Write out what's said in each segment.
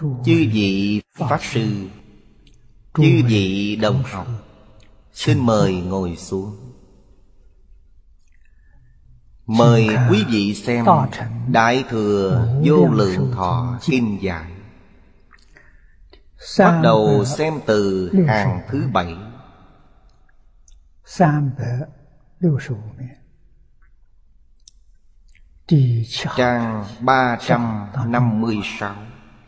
chư vị Pháp Sư, chư vị đồng học, xin mời ngồi xuống. Mời quý vị xem Đại Thừa Vô Lượng Thọ Kinh Giải. Bắt đầu xem từ hàng thứ 7. 365 trang 356.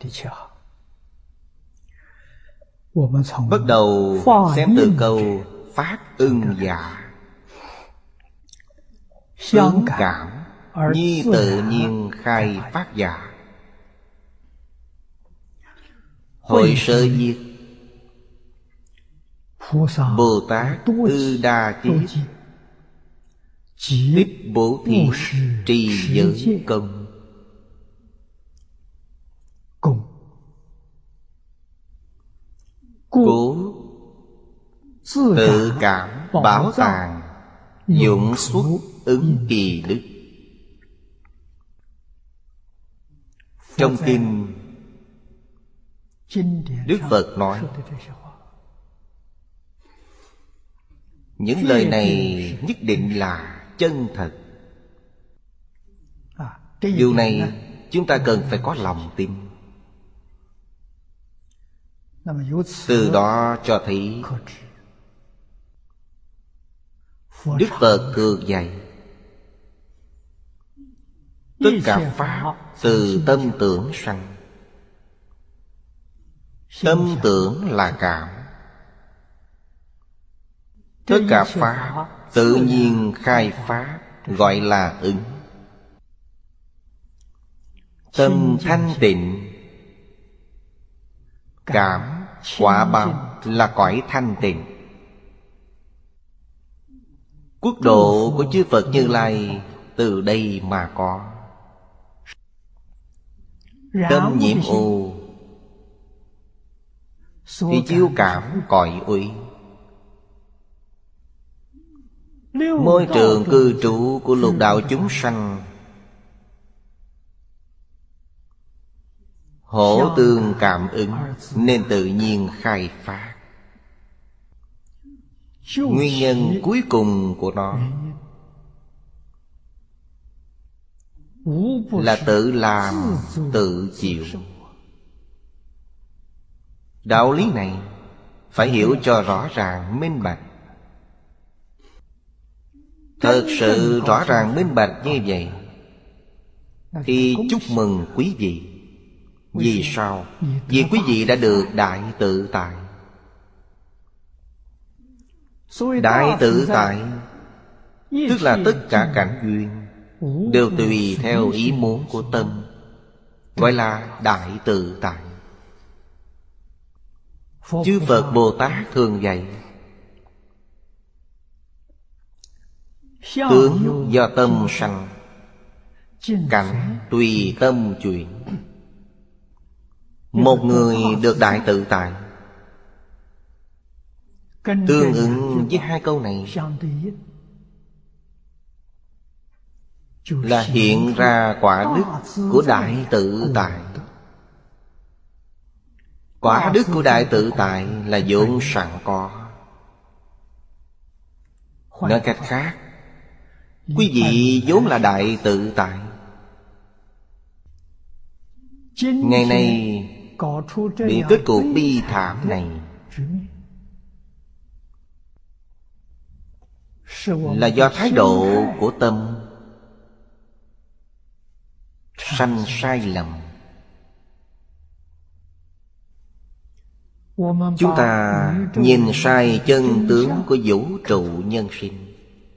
Bắt đầu xem từ câu phát ưng dạ. Ứng cảm nhi tự nhiên khai phát dạ. Hội sơ viết Bồ Tát Tư Đa Kiết tích bố thí trì giới công. Cố tự cảm bảo tàng dụng xuất ứng kỳ đức. Trong kinh Đức Phật nói những lời này nhất định là chân thật. Điều này chúng ta cần phải có lòng tin. Từ đó cho thấy Đức Phật thường dạy tất cả pháp từ tâm tưởng sanh. Tâm tưởng là cảm. Tất cả pháp tự nhiên khai phát gọi là ứng. Tâm thanh tịnh, cảm quả báo là cõi thanh tịnh. Quốc độ của chư Phật Như Lai từ đây mà có. Tâm nhiễm ô thì chiêu cảm cõi uy. Môi trường cư trú của lục đạo chúng sanh hỗ tương cảm ứng nên tự nhiên khai phát. Nguyên nhân cuối cùng của nó là tự làm tự chịu. Đạo lý này phải hiểu cho rõ ràng minh bạch. Thật sự rõ ràng minh bạch như vậy thì chúc mừng quý vị. Vì sao? Vì quý vị đã được đại tự tại. Đại tự tại tức là tất cả cảnh duyên đều tùy theo ý muốn của tâm, gọi là đại tự tại. Chư Phật Bồ Tát thường dạy tướng do tâm sanh, cảnh tùy tâm chuyển. Một người được đại tự tại tương ứng với hai câu này là hiện ra quả đức của đại tự tại. Quả đức của đại tự tại là vốn sẵn có. Nói cách khác, quý vị vốn là đại tự tại. Ngày nay bị kết cục bi thảm này là do thái độ của tâm sanh sai lầm. Chúng ta nhìn sai chân tướng của vũ trụ nhân sinh,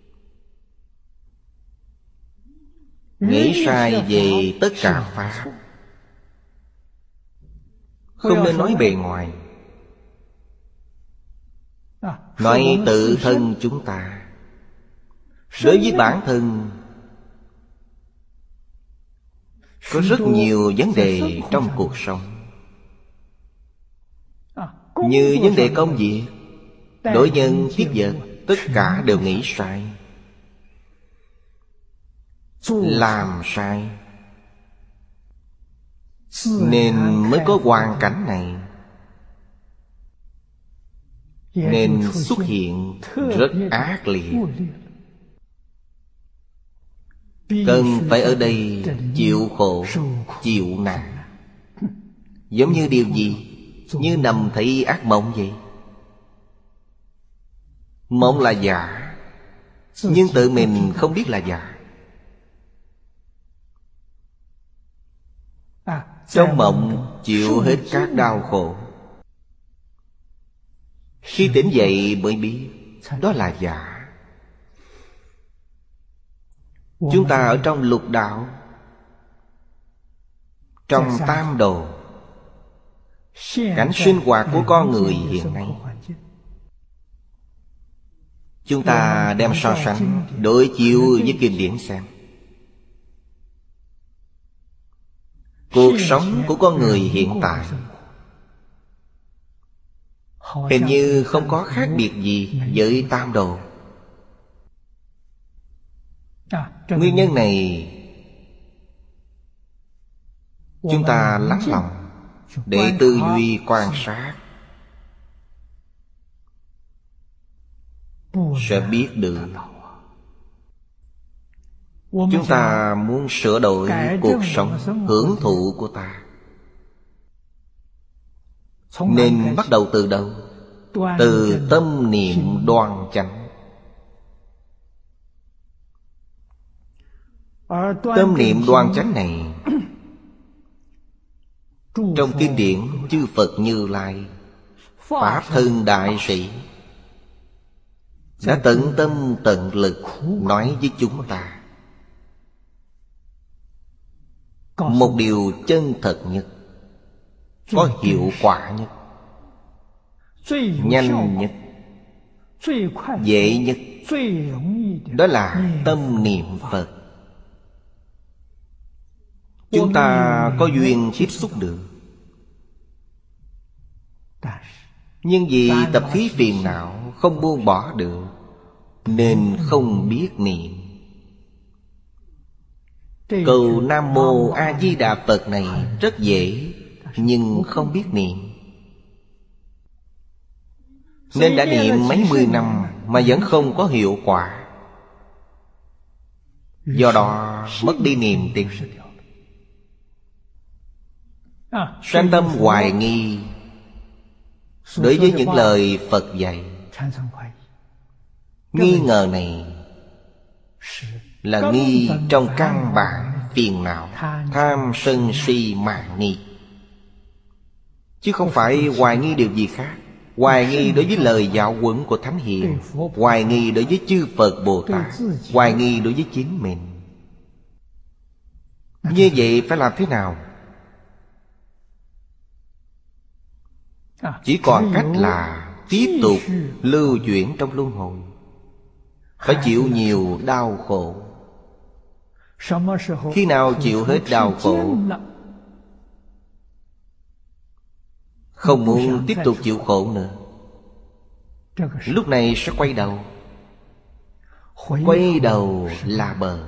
nghĩ sai về tất cả pháp. Không nên nói bề ngoài, nói tự thân chúng ta. Đối với bản thân có rất nhiều vấn đề trong cuộc sống. Như vấn đề công việc, đối nhân tiếp vật, tất cả đều nghĩ sai, làm sai. nên mới có hoàn cảnh này, nên xuất hiện rất ác liệt. Cần phải ở đây chịu khổ, chịu nạn. Giống như điều gì? Như nằm thấy ác mộng vậy. Mộng là giả, nhưng tự mình không biết là giả. Trong mộng chịu hết các đau khổ. Khi tỉnh dậy mới biết đó là giả. Chúng ta ở trong lục đạo, trong tam đồ, cảnh sinh hoạt của con người hiện nay, chúng ta đem so sánh, đối chiếu với kinh điển xem. Cuộc sống của con người hiện tại hình như không có khác biệt gì với tam đồ. Nguyên nhân này chúng ta lắng lòng để tư duy quan sát, sẽ biết được. Chúng ta muốn sửa đổi cuộc sống hưởng thụ của ta, nên bắt đầu từ đâu? Từ tâm niệm đoan chánh. Tâm niệm đoan chánh này, trong kinh điển chư Phật Như Lai, Pháp Thân Đại Sĩ đã tận tâm tận lực nói với chúng ta một điều chân thật nhất, có hiệu quả nhất, nhanh nhất, dễ nhất. Đó là tâm niệm Phật. Chúng ta có duyên tiếp xúc được, nhưng vì tập khí phiền não không buông bỏ được, nên không biết niệm. Cầu Nam Mô A Di Đà Phật này rất dễ, nhưng không biết niệm, nên đã niệm mấy mươi năm mà vẫn không có hiệu quả. Do đó mất đi niềm tin, sanh tâm hoài nghi đối với những lời Phật dạy. Nghi ngờ này là nghi trong căn bản phiền não, tham sân si mạn nghi, chứ không phải hoài nghi điều gì khác. Hoài nghi đối với lời giáo huấn của Thánh Hiền, hoài nghi đối với chư Phật Bồ Tát, hoài nghi đối với chính mình. Như vậy phải làm thế nào? Chỉ còn cách là tiếp tục lưu chuyển trong luân hồi, phải chịu nhiều đau khổ. Khi nào chịu hết đau khổ, không muốn tiếp tục chịu khổ nữa, lúc này sẽ quay đầu. Quay đầu là bờ.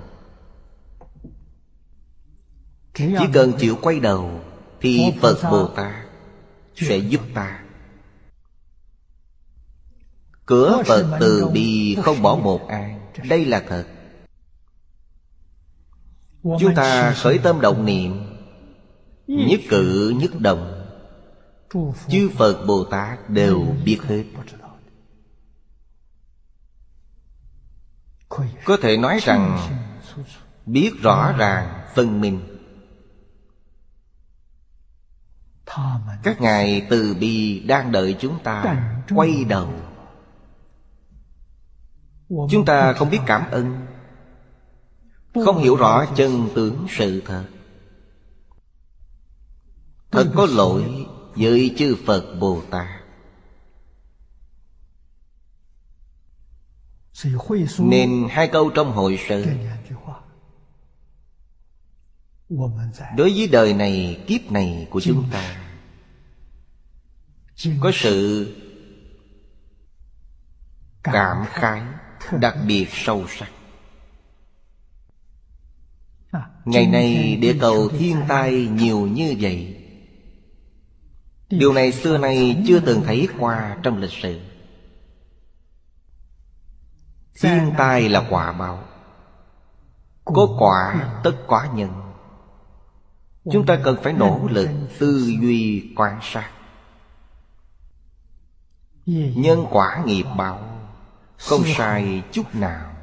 Chỉ cần chịu quay đầu thì Phật Bồ Tát sẽ giúp ta. Cửa Phật từ bi không bỏ một ai, đây là thật. Chúng ta khởi tâm động niệm, nhất cử nhất động, chư Phật Bồ Tát đều biết hết. Có thể nói rằng biết rõ ràng phân minh. Các ngài từ bi đang đợi chúng ta quay đầu. Chúng ta không biết cảm ơn, không hiểu rõ chân tướng sự thật. Thật có lỗi với chư Phật Bồ Tát. Nên hai câu trong hội sự, đối với đời này, kiếp này của chúng ta, có sự cảm khái đặc biệt sâu sắc. Ngày nay địa cầu thiên tai nhiều như vậy. Điều này xưa nay chưa từng thấy qua trong lịch sử. Thiên tai là quả báo. Có quả tất có nhân. Chúng ta cần phải nỗ lực tư duy quan sát. Nhân quả nghiệp báo không sai chút nào.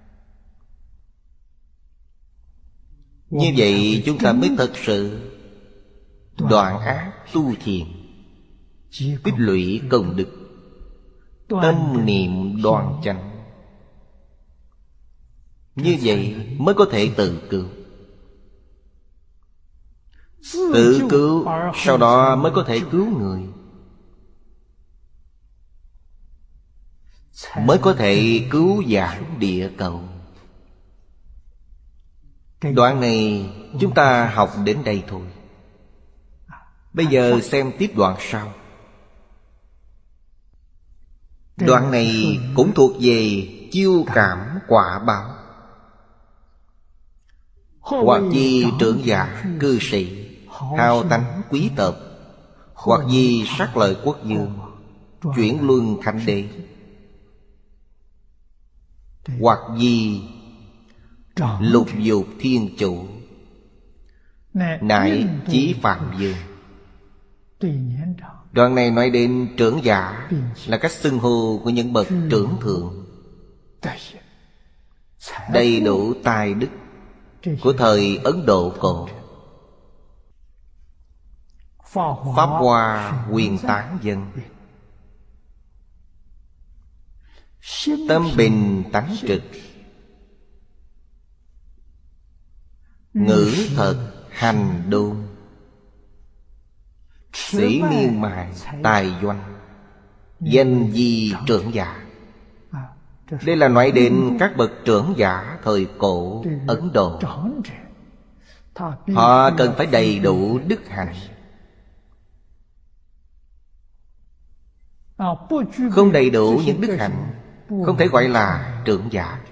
Như vậy chúng ta mới thật sự đoạn ác tu thiện, tích lũy công đức, tâm niệm đoan chánh. Như vậy mới có thể tự cứu. Tự cứu sau đó mới có thể cứu người, mới có thể cứu vãn địa cầu. Đoạn này chúng ta học đến đây thôi. Bây giờ xem tiếp đoạn sau. Đoạn này cũng thuộc về chiêu cảm quả báo. Hoặc vì trưởng giả cư sĩ, hào tánh quý tộc, hoặc vì sát lợi quốc dương, chuyển luân thánh đế, hoặc vì lục dục thiên chủ, nại chí phạm dương. Đoạn này nói đến trưởng giả là cách xưng hô của những bậc trưởng thượng, đầy đủ tài đức của thời Ấn Độ cổ. Pháp Hoa Huyền Tán Dân. Tâm bình tánh trực, ngữ thật hành đôn, sĩ miên mài tài doanh, danh di trưởng giả. Đây là nói đến các bậc trưởng giả thời cổ Ấn Độ. Họ cần phải đầy đủ đức hạnh. Không đầy đủ những đức hạnh không thể gọi là trưởng giả.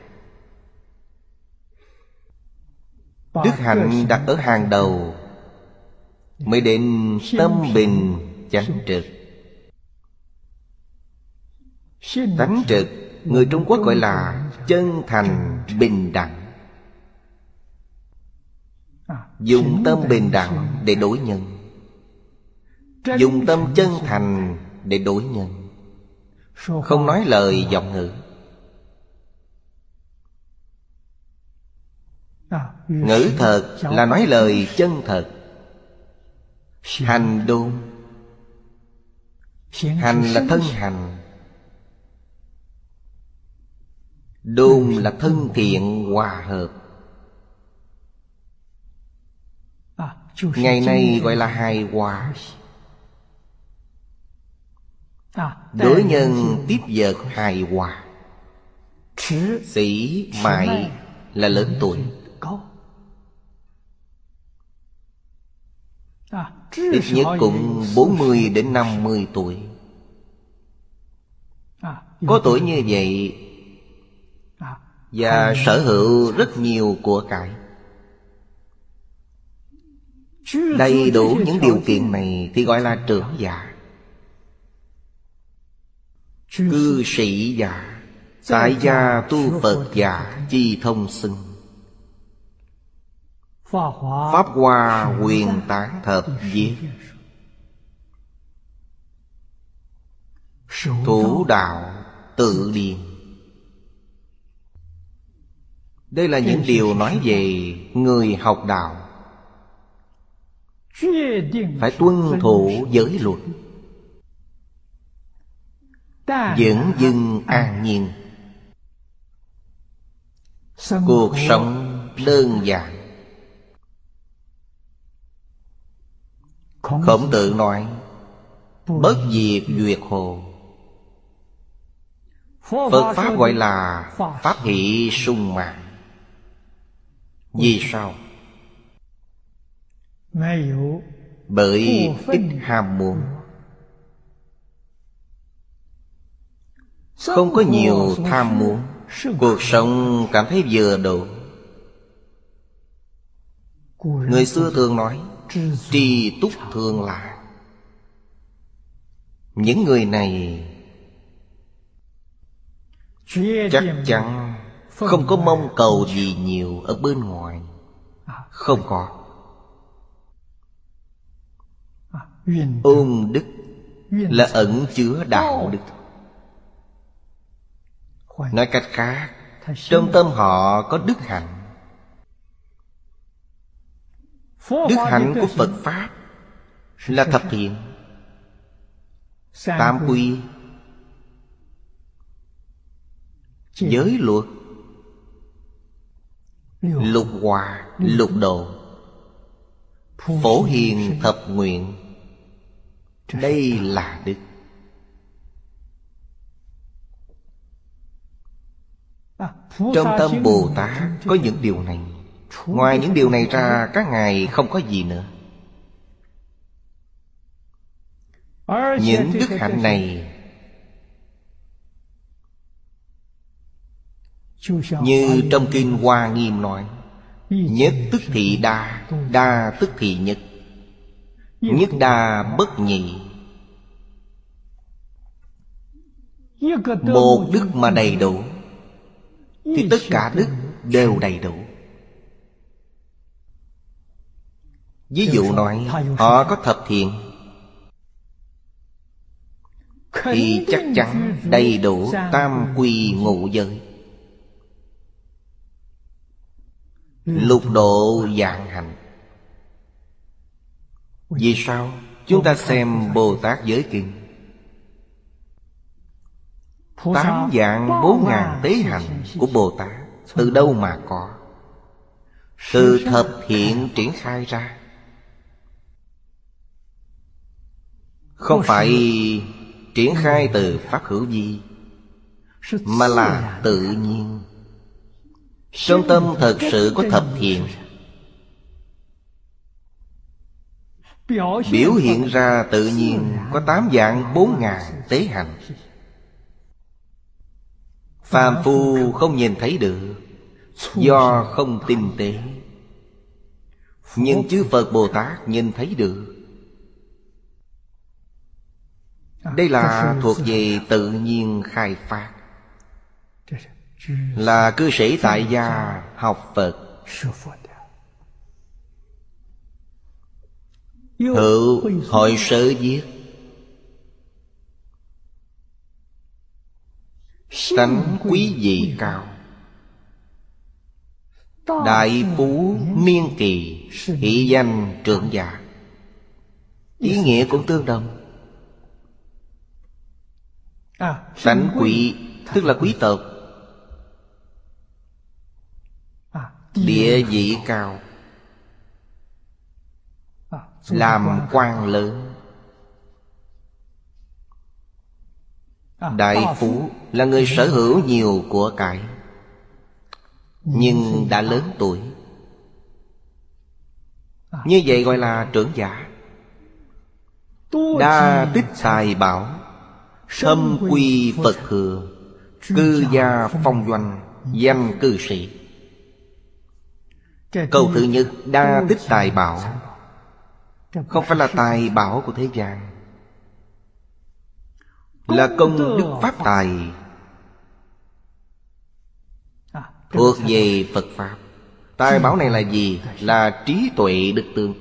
Đức hạnh đặt ở hàng đầu mới đến tâm bình chánh trực. Tánh trực người Trung Quốc gọi là chân thành bình đẳng. Dùng tâm bình đẳng để đối nhân, dùng tâm chân thành để đối nhân. Không nói lời vọng ngữ. Ngữ thật là nói lời chân thật. Hành đôn, hành là thân hành, đôn là thân thiện hòa hợp. Ngày nay gọi là hài hòa. Đối nhân tiếp vật hài hòa. Sĩ mại là lớn tuổi, ít nhất cũng 40 đến 50 tuổi. Có tuổi như vậy và sở hữu rất nhiều của cải, đầy đủ những điều kiện này thì gọi là trưởng giả. Cư sĩ giả, tại gia tu Phật giả chi thông xưng. Pháp Hoa Huyền Tán Thập viết: thủ đạo tự điền. Đây là những điều nói về người học đạo phải tuân thủ giới luật, dưỡng dưng an nhiên, cuộc sống đơn giản. Khổng Tử nói: bất diệt duyệt hồ. Phật Pháp gọi là pháp hỷ sung mãn. Vì sao? Bởi ít ham muốn, không có nhiều tham muốn, cuộc sống cảm thấy vừa đủ. Người xưa thường nói tri túc thường lạc. Những người này chắc chắn không có mong cầu gì nhiều ở bên ngoài. Không có. Ôn đức là ẩn chứa đạo đức. Nói cách khác, trong tâm họ có đức hạnh. Đức hạnh của Phật Pháp là thập thiện, tam quy, giới luật, lục hòa, lục độ, phổ hiền thập nguyện. Đây là đức. Trong tâm Bồ Tát có những điều này. Ngoài những điều này ra, các ngài không có gì nữa. Những đức hạnh này như trong Kinh Hoa Nghiêm nói: nhất tức thị đa, đa tức thị nhất, nhất đa bất nhị. Một đức mà đầy đủ thì tất cả đức đều đầy đủ. Ví dụ nói họ có thập thiện thì chắc chắn đầy đủ tam quy ngũ giới, lục độ vạn hạnh. Vì sao? Chúng ta xem Bồ Tát Giới Kinh. 8 vạn 4 ngàn tế hạnh của Bồ Tát từ đâu mà có? Từ thập thiện triển khai ra. Không phải triển khai từ pháp hữu vi, mà là tự nhiên. Trong tâm thật sự có thập thiện, biểu hiện ra tự nhiên có 8 vạn 4 ngàn tế hạnh. Phàm phu không nhìn thấy được, do không tinh tế. Nhưng chư Phật Bồ Tát nhìn thấy được. Đây là thuộc về tự nhiên khai phát, là cư sĩ tại gia học Phật. Hữu hội sớ viết: tánh quý vị cao, đại phú niên kỳ, hỷ danh trưởng giả. Ý nghĩa cũng tương đồng. Tánh quý tức là quý tộc, địa vị cao, làm quan lớn. Đại phú là người sở hữu nhiều của cải, nhưng đã lớn tuổi. Như vậy gọi là trưởng giả. Đa tích tài bảo, thâm quy Phật thừa, cư gia phong doanh, danh cư sĩ. Câu thứ nhất, đa tích tài bảo, không phải là tài bảo của thế gian, là công đức pháp tài, thuộc về Phật Pháp. Tài bảo này là gì? Là trí tuệ đức tương.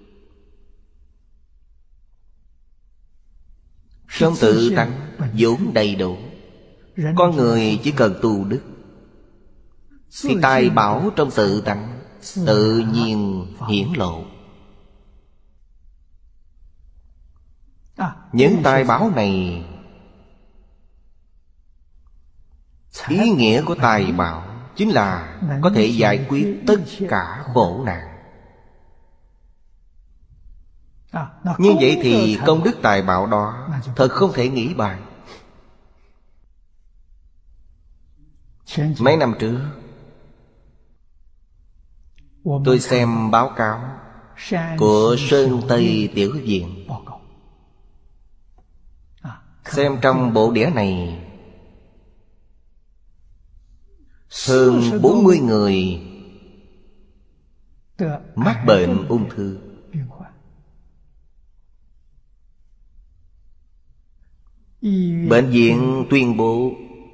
Trong tự tánh vốn đầy đủ. Con người chỉ cần tu đức thì tài bảo trong tự tánh tự nhiên hiển lộ. Những tài bảo này, ý nghĩa của tài bảo chính là có thể giải quyết tất cả khổ nạn. Như vậy thì công đức tài bảo đó thật không thể nghĩ bàn. Mấy năm trước tôi xem báo cáo của Sơn Tây Tiểu Viện. Xem trong bộ đĩa này, hơn 40 người mắc bệnh ung thư. Bệnh viện tuyên bố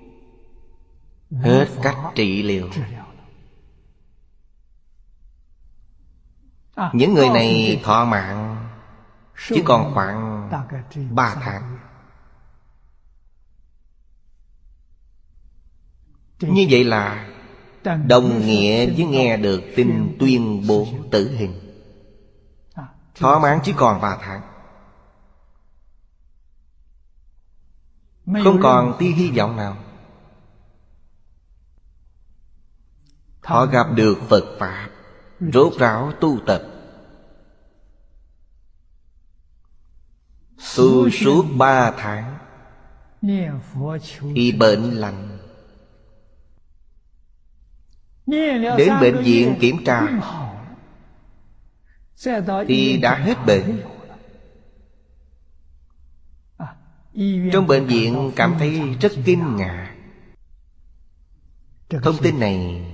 hết cách trị liệu. Những người này thọ mạng chỉ còn khoảng 3 tháng. Như vậy là đồng nghĩa với nghe được tin tuyên bố tử hình. Thọ mạng chỉ còn 3 tháng. Không còn tia hy vọng nào. Họ gặp được Phật Pháp, rốt ráo tu tập, tu suốt 3 tháng. Khi bệnh lành, đến bệnh viện kiểm tra thì đã hết bệnh. Trong bệnh viện cảm thấy rất kinh ngạc. Thông tin này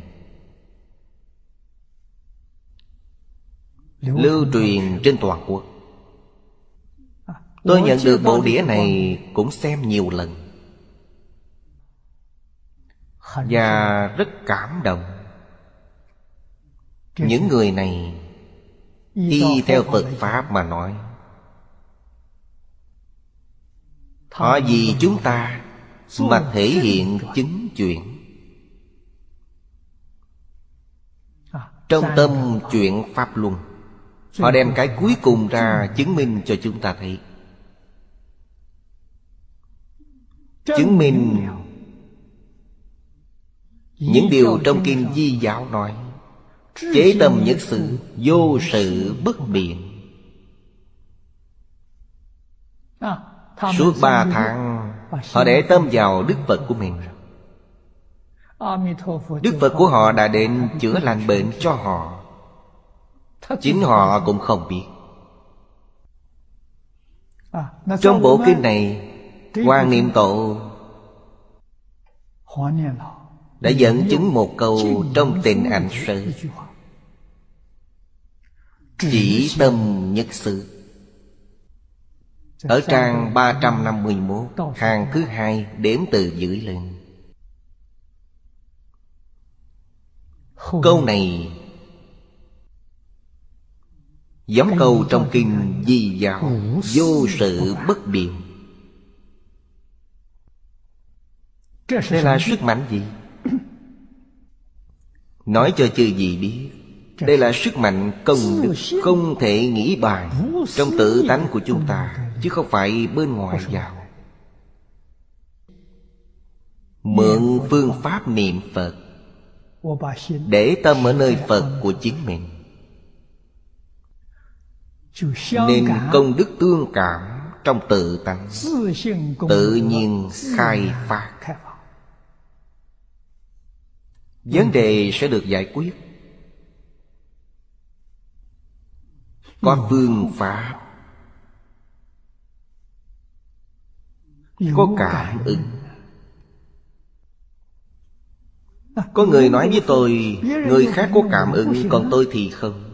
lưu truyền trên toàn quốc. Tôi nhận được bộ đĩa này cũng xem nhiều lần và rất cảm động. Những người này y theo Phật Pháp mà nói, họ vì chúng ta mà thể hiện chứng chuyện. Trong tâm chuyện Pháp Luân, họ đem cái cuối cùng ra chứng minh cho chúng ta thấy. Chứng minh những điều trong Kinh Di Giáo nói: chế tâm nhất sự, vô sự bất biện. Suốt 3 tháng họ để tâm vào Đức Phật của mình. Đức Phật của họ đã đến chữa lành bệnh cho họ. Chính họ cũng không biết. Trong bộ kinh này, Quan Niệm Tổ đã dẫn chứng một câu trong Tịnh Ảnh Sớ: chỉ tâm nhất sự. Ở trang 351, hàng thứ 2 đếm từ dưới lên. Câu này giống câu trong Kinh Di Giáo: vô sự bất biện. Đây là sức mạnh gì? Nói cho chư vị biết, đây là sức mạnh công đức không thể nghĩ bàn trong tự tánh của chúng ta, chứ không phải bên ngoài vào. Mượn phương pháp niệm Phật, để tâm ở nơi Phật của chính mình, nên công đức tương cảm trong tự tánh tự nhiên khai phát. Vấn đề sẽ được giải quyết. Có phương pháp, có cảm ứng. Có người nói với tôi, người khác có cảm ứng còn tôi thì không.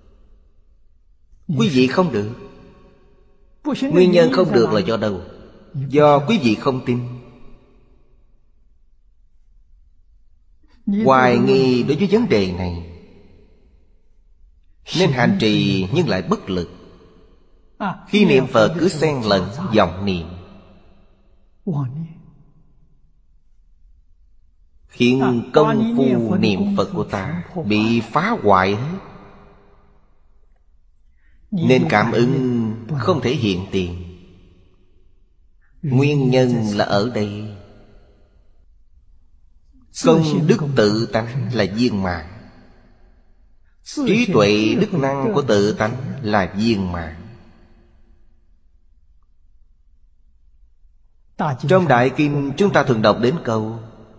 Quý vị không được. Nguyên nhân không được là do đâu? Do quý vị không tin. Hoài nghi đối với vấn đề này, nên hành trì nhưng lại bất lực. Khi niệm Phật cứ xen lẫn vọng niệm, khiến công phu niệm Phật của ta bị phá hoại hết. Nên cảm ứng không thể hiện tiền. Nguyên nhân là ở đây. Công đức tự tánh là viên mãn, trí tuệ đức năng của tự tánh là viên mãn. Trong Đại Kinh chúng ta thường đọc đến câu: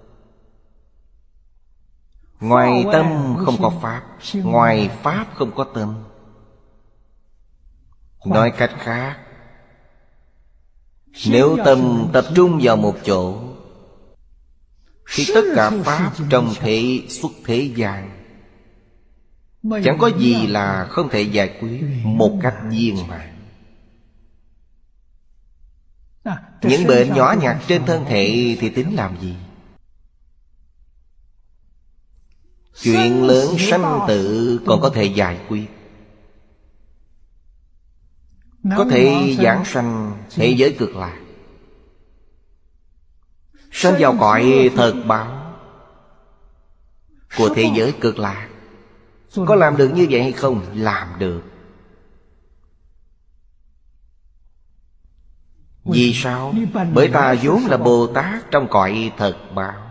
ngoài tâm không có Pháp, ngoài Pháp không có tâm. Nói cách khác, nếu tâm tập trung vào một chỗ, thì tất cả Pháp trong thế xuất thế gian Chẳng có gì là không thể giải quyết một cách viên mãn. Những bệnh nhỏ nhặt trên thân thể thì tính làm gì? Chuyện lớn sanh tử còn có thể giải quyết, có thể giảng sanh thế giới cực lạc, sanh vào cõi thật báo của thế giới cực lạc. Có làm được như vậy hay không? Làm được. Vì sao? Bởi ta vốn là Bồ Tát trong cõi thật báo,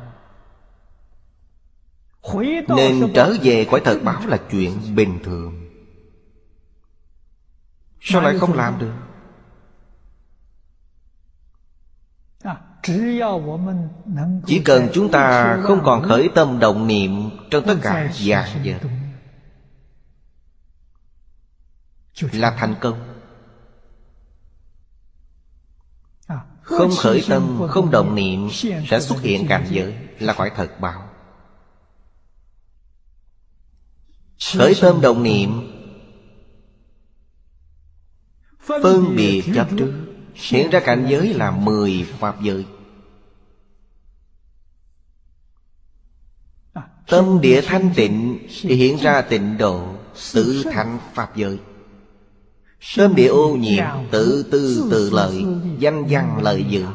nên trở về cõi thật báo là chuyện bình thường. Sao lại không làm được? Chỉ cần chúng ta không còn khởi tâm động niệm trong tất cả vạn vật là thành công. Không khởi tâm, không động niệm sẽ xuất hiện cảnh giới là cõi thật báo. Khởi tâm động niệm, phân biệt chấp trước, hiện ra cảnh giới là 10 pháp giới. Tâm địa thanh tịnh thì hiện ra tịnh độ, tự thành pháp giới. Tâm địa ô nhiễm, tự tư tự lợi, danh văn lợi dưỡng,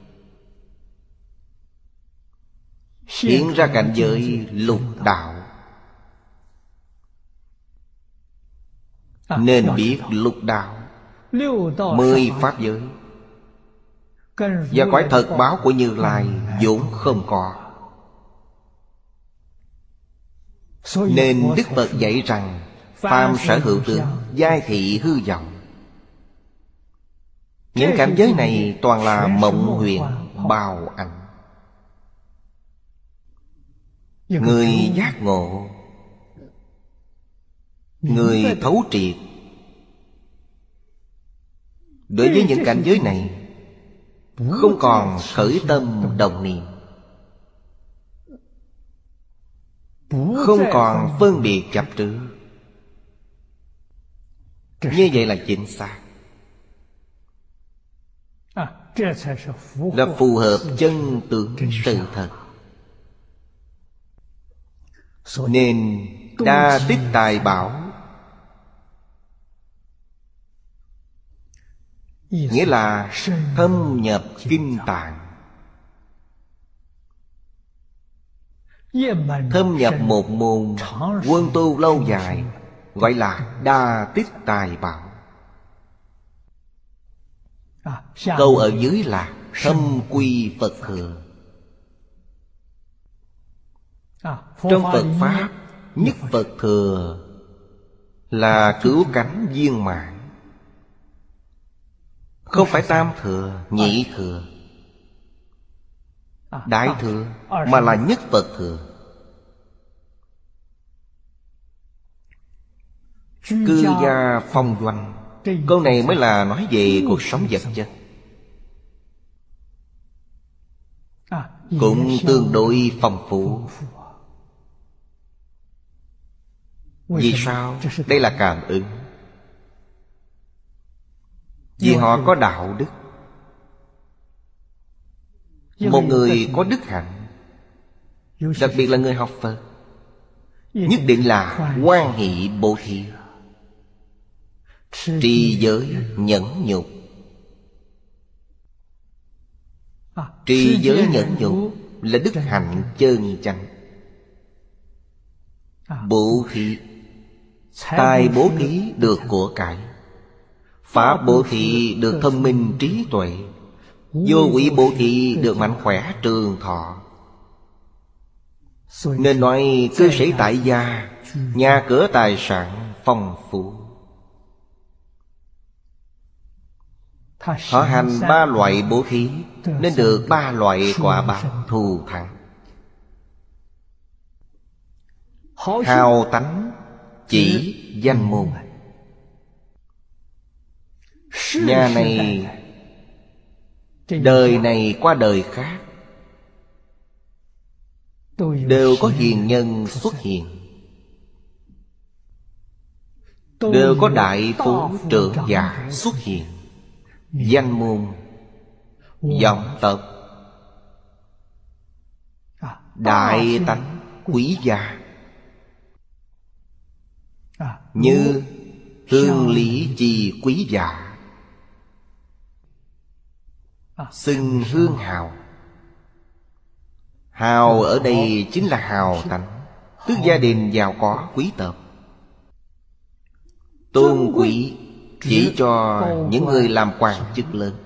hiện ra cảnh giới lục đạo. Nên biết lục đạo 10 pháp giới và cõi thật báo của Như Lai vốn không có. Nên Đức Phật dạy rằng phàm sở hữu tướng, giai thị hư vọng. Những cảnh giới này toàn là mộng huyền bào ảnh. Người giác ngộ, người thấu triệt, đối với những cảnh giới này không còn khởi tâm động niệm, không còn phân biệt chấp trước. Như vậy là chính xác, là phù hợp chân tướng sự thật. Nên đa tích tài bảo nghĩa là thâm nhập kinh tạng. Thâm nhập một môn quân tu lâu dài gọi là đa tích tài bảo. Câu ở dưới là thâm quy Phật thừa. Trong Phật Pháp, nhất Phật thừa là cứu cánh viên mãn, không phải tam thừa, nhị thừa, đại thừa, mà là nhất Phật thừa. Cư gia phong doanh, câu này mới là nói về cuộc sống vật chất, cũng tương đối phong phú. Vì sao? Đây là cảm ứng. Vì họ có đạo đức. Một người có đức hạnh, đặc biệt là người học Phật, nhất định là hoan hỷ bố thí, trì giới nhẫn nhục. Trì giới nhẫn nhục là đức hạnh chân chánh. Bố thí, tài bố thí được của cải, pháp bố thí được thông minh trí tuệ, vô quỷ bố thí được mạnh khỏe trường thọ. Nên nói cư sĩ tại gia, nhà cửa tài sản phong phú. Họ hành 3 loại bố thí nên được 3 loại quả báo thù thắng. Hào tánh chỉ danh môn. Nhà này đời này qua đời khác đều có hiền nhân xuất hiện. đều có đại phú trưởng giả xuất hiện. Danh môn, dòng tộc, đại tánh, quý gia, như hương lý chi quý giả, xưng hương hào. Hào ở đây chính là hào tánh, tức gia đình giàu có quý tộc. Tôn quý chỉ cho những người làm quan chức lớn.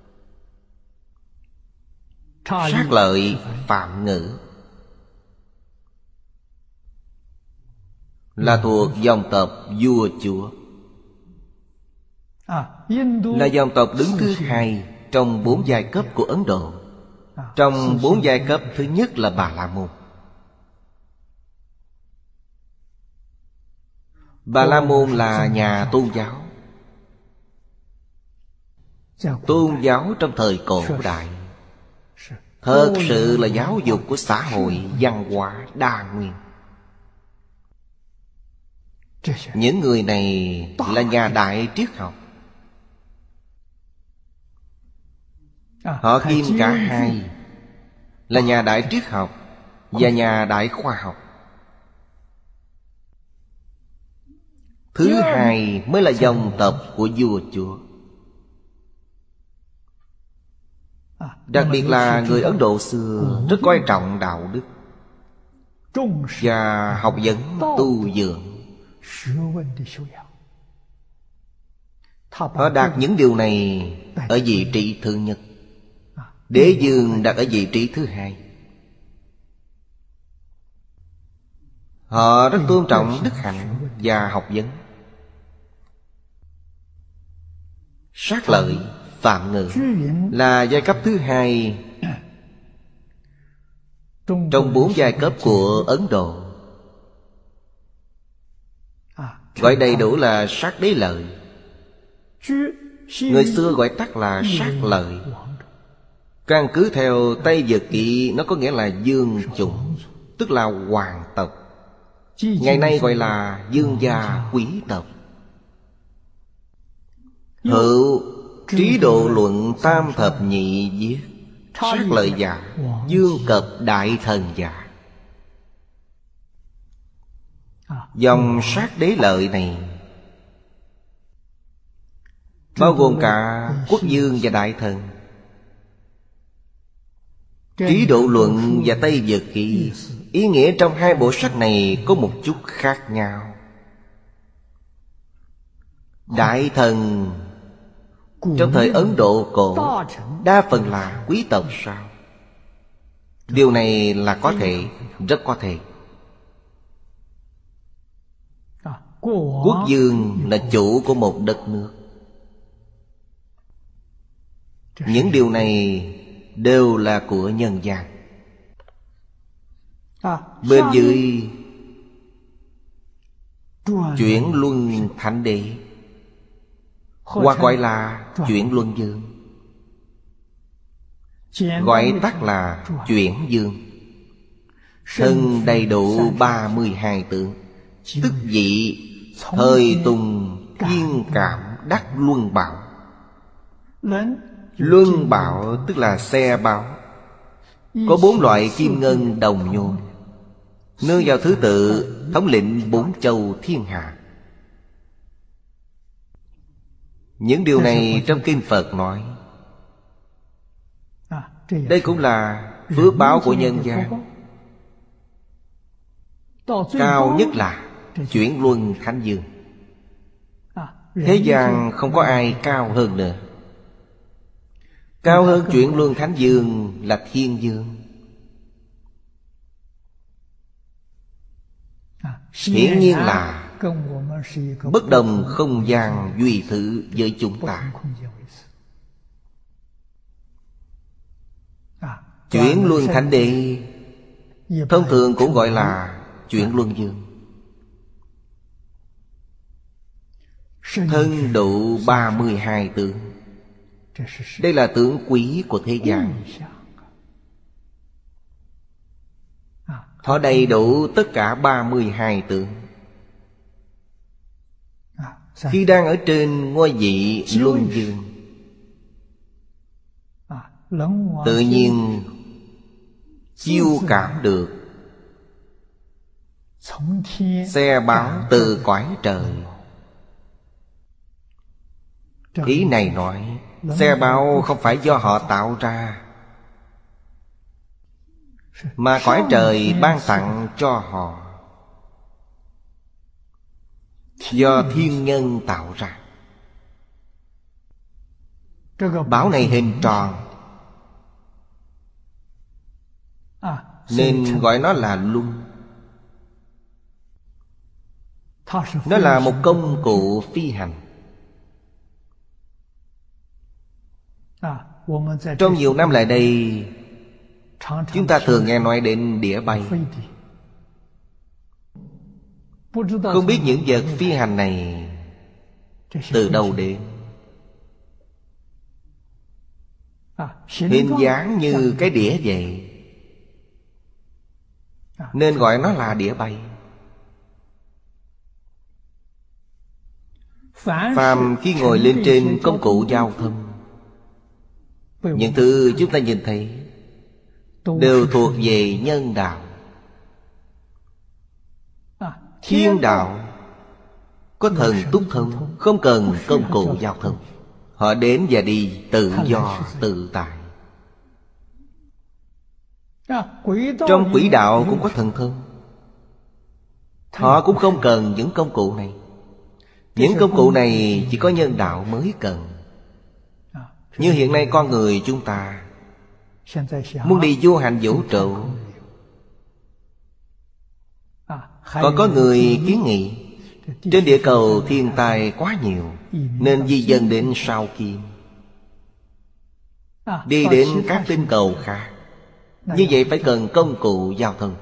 Sát lợi phạm ngữ là thuộc dòng tộc vua chúa, là dòng tộc đứng thứ hai trong 4 giai cấp của Ấn Độ. Trong 4 giai cấp, thứ nhất là Bà La Môn. Bà La Môn là nhà tôn giáo. Tôn giáo trong thời cổ đại thật sự là giáo dục của xã hội văn hóa đa nguyên. Những người này là nhà đại triết học. Họ kiêm cả hai, là nhà đại triết học và nhà đại khoa học. Thứ hai mới là dòng tộc của vua chúa. Đặc biệt là người Ấn Độ xưa rất coi trọng đạo đức và học vấn tu dưỡng. Họ đặt những điều này ở vị trí thứ nhất, đế vương đặt ở vị trí thứ hai. Họ rất tôn trọng đức hạnh và học vấn. Sát lợi phạm ngữ là giai cấp thứ hai trong 4 giai cấp của Ấn Độ. Gọi đầy đủ là sát đế lợi. Người xưa gọi tắt là sát lợi. Căn cứ theo Tây Vật Kỵ, nó có nghĩa là dương chủng, tức là hoàng tộc. Ngày nay gọi là dương gia quý tộc. Hữu Trí Độ Luận Tam Thập Nhị viết: sát lợi giả, dương cập đại thần giả. Dòng sát đế lợi này bao gồm cả quốc vương và đại thần. Trí Độ Luận và Tây Vật Kỵ, ý nghĩa trong hai bộ sách này có một chút khác nhau. Đại thần trong thời Ấn Độ cổ đa phần là quý tộc sao? Điều này là có thể, rất có thể. Quốc vương là chủ của một đất nước. Những điều này đều là của nhân gian. Bên dưới chuyển luân thánh đế, hoặc gọi là chuyển luân vương, gọi tắt là chuyển vương. Thân đầy đủ 32 tướng, tức vị thời tùng thiên cảm đắc luân bảo. Luân bảo tức là xe báo, có 4 loại kim ngân đồng nhôm, nương vào thứ tự thống lĩnh 4 châu thiên hạ. Những điều này trong Kinh Phật nói. Đây cũng là phước báo của nhân gian. Cao nhất là chuyển luân thánh vương. Thế gian không có ai cao hơn nữa. Cao hơn chuyển luân thánh vương là thiên vương. Hiển nhiên là bất đồng không gian duy thử với chúng ta. Chuyển luân thánh đế thông thường cũng gọi là chuyển luân vương. Thân độ 32 tướng. Đây là tướng quý của thế gian. Họ đầy đủ tất cả 32 tướng. Khi đang ở trên ngôi vị luân dương, tự nhiên chiêu cảm được xe báo từ cõi trời. Ý này nói xe báo không phải do họ tạo ra, mà cõi trời ban tặng cho họ, do thiên nhân tạo ra. Báo này hình tròn nên gọi nó là luân. Nó là một công cụ phi hành. Trong nhiều năm lại đây, chúng ta thường nghe nói đến đĩa bay. Không biết những vật phi hành này từ đâu đến. Hình dáng như cái đĩa vậy, nên gọi nó là đĩa bay. Phàm khi ngồi lên trên công cụ giao thông, những thứ chúng ta nhìn thấy đều thuộc về nhân đạo. Thiên đạo có thần túc thông, không cần công cụ giao thông. Họ đến và đi tự do tự tại. Trong quỹ đạo cũng có thần thông. Họ cũng không cần những công cụ này. Những công cụ này chỉ có nhân đạo mới cần. Như hiện nay con người chúng ta muốn đi du hành vũ trụ, còn có người kiến nghị trên địa cầu thiên tai quá nhiều, nên di dân đến sao Kim, đi đến các tinh cầu khác. Như vậy phải cần công cụ giao thông.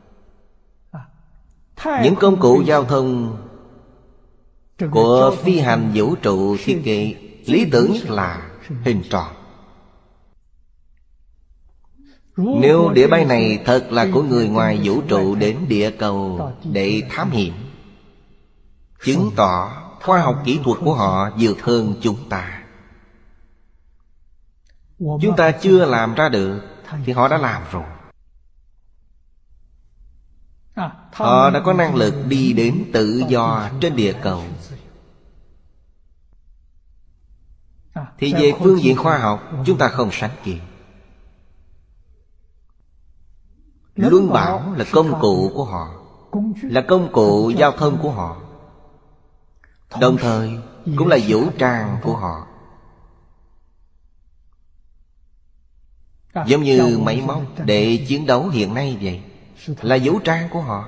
Những công cụ giao thông của phi hành vũ trụ thiết kế lý tưởng nhất là hình tròn. Nếu đĩa bay này thật là của người ngoài vũ trụ đến địa cầu để thám hiểm, chứng tỏ khoa học kỹ thuật của họ vượt hơn chúng ta. Chúng ta chưa làm ra được thì họ đã làm rồi. Họ đã có năng lực đi đến tự do trên địa cầu. Thì về phương diện khoa học chúng ta không sánh kịp. Luân bảo là công cụ của họ, là công cụ giao thông của họ, đồng thời cũng là vũ trang của họ. Giống như máy móc để chiến đấu hiện nay vậy, là vũ trang của họ.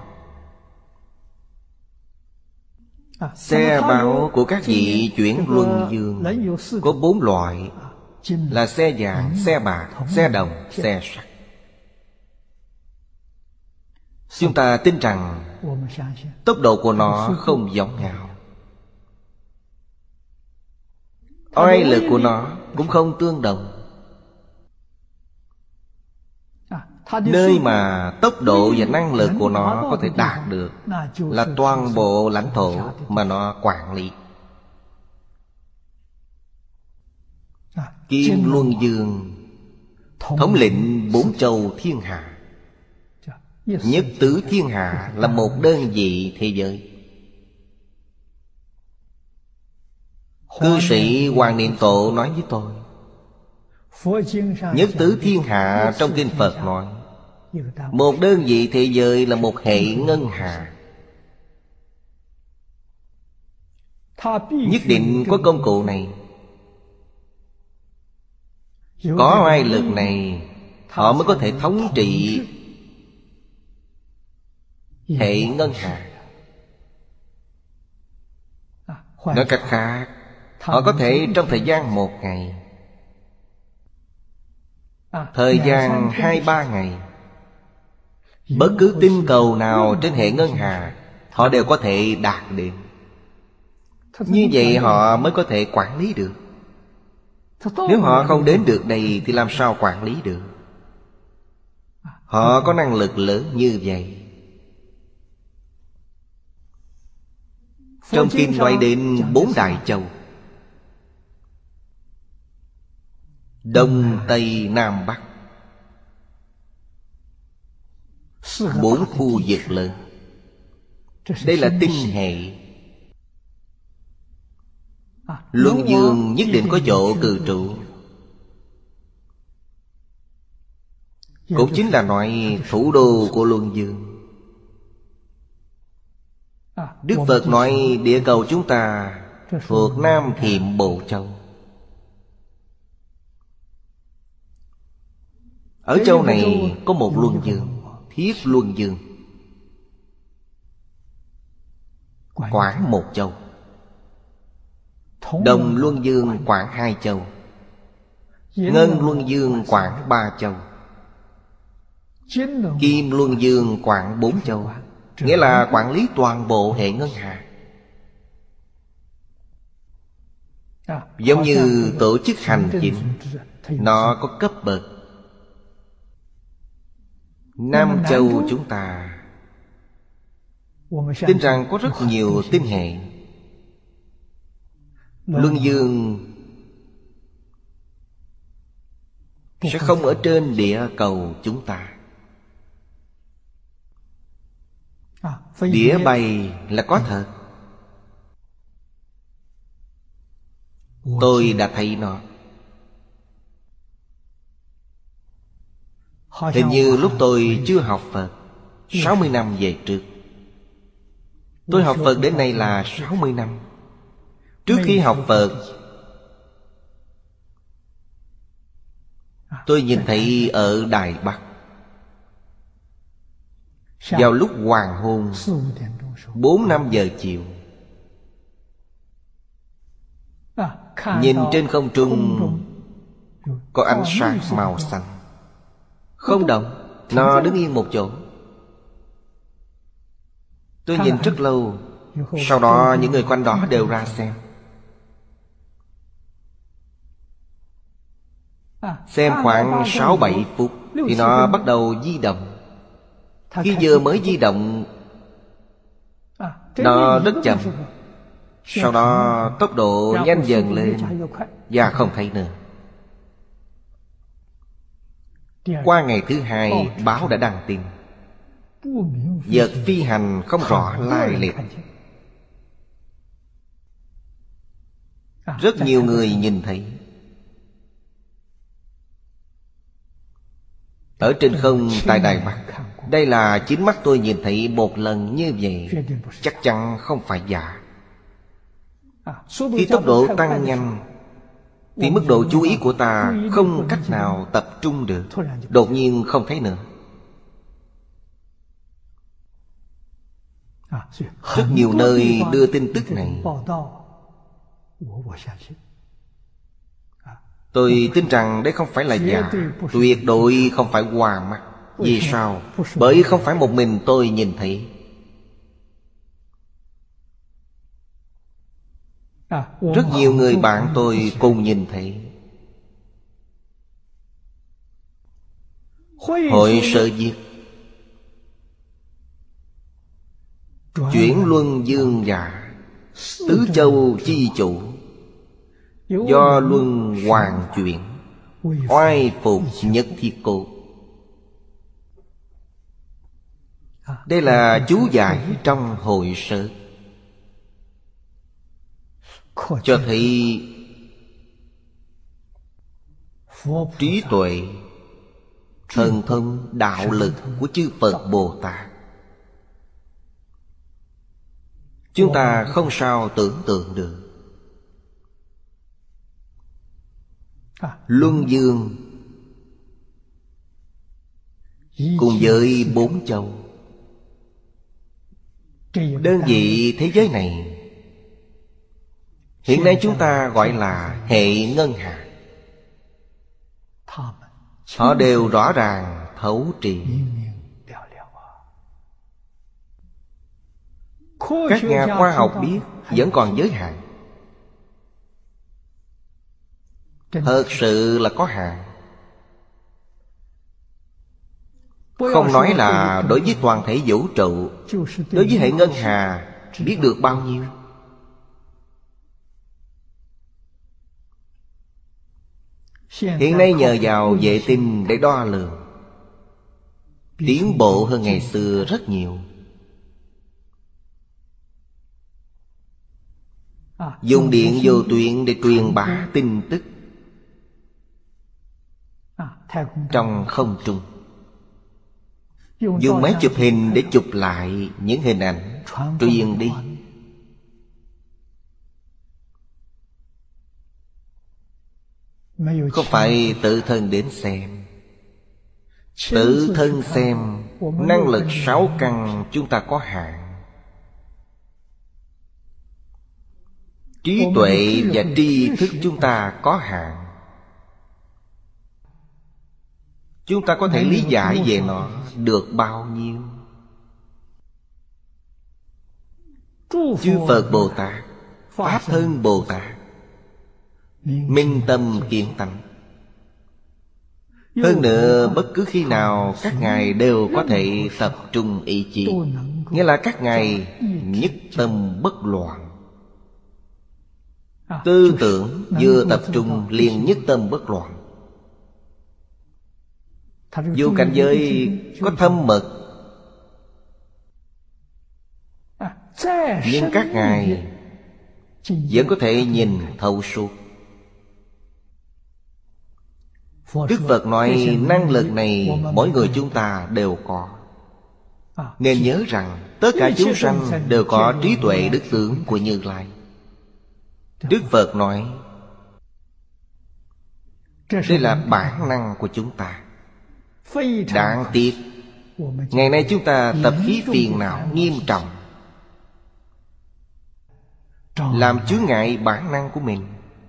Xe báo của các vị chuyển luân dương có 4 loại, là xe vàng, xe bạc, xe đồng, xe sắt. Chúng ta tin rằng tốc độ của nó không giống nhau, oai lực của nó cũng không tương đồng. Nơi mà tốc độ và năng lực của nó có thể đạt được là toàn bộ lãnh thổ mà nó quản lý. Kim Luân Dương thống lĩnh 4 châu thiên hạ. Nhất tứ thiên hạ là một đơn vị thế giới. Cư sĩ Hoàng Niệm Tổ nói với tôi, nhất tứ thiên hạ trong kinh Phật nói, một đơn vị thế giới là một hệ ngân hà. Nhất định có công cụ này, có oai lực này, họ mới có thể thống trị hệ ngân hà. Nói cách khác, họ có thể trong thời gian 1 ngày, thời gian 2-3 ngày, bất cứ tinh cầu nào trên hệ ngân hà họ đều có thể đạt đến. Như vậy họ mới có thể quản lý được. Nếu họ không đến được đây thì làm sao quản lý được? Họ có năng lực lớn như vậy. Trong kinh nói đến 4 đại châu: Đông, Tây, Nam, Bắc, 4 khu vực lớn. Đây là tinh hệ. Luân dương nhất định có chỗ cư trụ. Cũng chính là nói thủ đô của Luân dương. Đức Phật nói địa cầu chúng ta thuộc Nam Thiểm Bộ Châu. Ở châu này có một luân dương, Thiết Luân dương, quản 1 châu. Đồng Luân dương quản 2 châu. Ngân Luân dương quản 3 châu. Kim Luân dương quản 4 châu. Nghĩa là quản lý toàn bộ hệ ngân hà. Giống như tổ chức hành chính, nó có cấp bậc. Nam châu chúng ta tin rằng có rất nhiều tinh hệ. Luân dương sẽ không ở trên địa cầu chúng ta. Đĩa bay là có thật. Tôi đã thấy nó. Hình như lúc tôi chưa học Phật 60 năm về trước. Tôi học Phật đến nay là 60 năm. Trước khi học Phật, tôi nhìn thấy ở Đài Bắc, vào lúc hoàng hôn 4-5 giờ chiều, nhìn trên không trung có ánh sáng màu xanh, không động, nó đứng yên một chỗ. Tôi nhìn rất lâu. Sau đó những người quanh đó đều ra xem. Xem khoảng 6-7 phút thì nó bắt đầu di động. Khi vừa mới di động, nó rất chậm. Sau đó tốc độ nhanh dần lên và không thấy nữa. Qua ngày thứ 2, báo đã đăng tin vật phi hành không rõ lai lịch. Rất nhiều người nhìn thấy. Ở trên không tại Đài Bắc. Đây là chính mắt tôi nhìn thấy một lần như vậy. Chắc chắn không phải giả. Khi tốc độ tăng nhanh thì mức độ chú ý của ta không cách nào tập trung được. Đột nhiên không thấy nữa. Rất nhiều nơi đưa tin tức này. Tôi tin rằng đây không phải là giả. Tuyệt đối không phải hoa mắt. Vì sao? Bởi không phải một mình tôi nhìn thấy. Rất nhiều người bạn tôi cùng nhìn thấy. Hội Sở Diệt chuyển luân dương giả, tứ châu chi chủ, do luân hoàn chuyển, oai phục nhất thiết cốt. Đây là chú giải trong Hội Sở, cho thấy trí tuệ, thần thông, đạo lực của chư Phật Bồ Tát. Chúng ta không sao tưởng tượng được. Luân dương cùng với 4 châu, đơn vị thế giới này hiện nay chúng ta gọi là hệ ngân hà. Họ đều rõ ràng thấu triệt. Các nhà khoa học biết vẫn còn giới hạn. Thật sự là có hạn. Không nói là đối với toàn thể vũ trụ, đối với hệ ngân hà biết được bao nhiêu. Hiện nay nhờ vào vệ tinh để đo lường, tiến bộ hơn ngày xưa rất nhiều. Dùng điện vô tuyến để truyền bá tin tức trong không trung. Dùng máy chụp hình để chụp lại những hình ảnh truyền đi. Không phải tự thân đến xem. Tự thân xem, năng lực 6 căn chúng ta có hạn. Trí tuệ và tri thức chúng ta có hạn. Chúng ta có thể lý giải về nó được bao nhiêu? Chư Phật Bồ Tát, Pháp Thân Bồ Tát, minh tâm kiến tánh. Hơn nữa bất cứ khi nào các ngài đều có thể tập trung ý chí. Nghĩa là các ngài nhất tâm bất loạn. Tư tưởng vừa tập trung liền nhất tâm bất loạn. Dù cảnh giới có thâm mật, nhưng các ngài vẫn có thể nhìn thấu suốt. Đức Phật nói năng lực này mỗi người chúng ta đều có. Nên nhớ rằng tất cả chúng sanh đều có trí tuệ đức tướng của Như Lai. Đức Phật nói đây là bản năng của chúng ta. Đáng tiếc ngày nay chúng ta tập khí phiền não nghiêm trọng, làm chướng ngại bản năng của mình.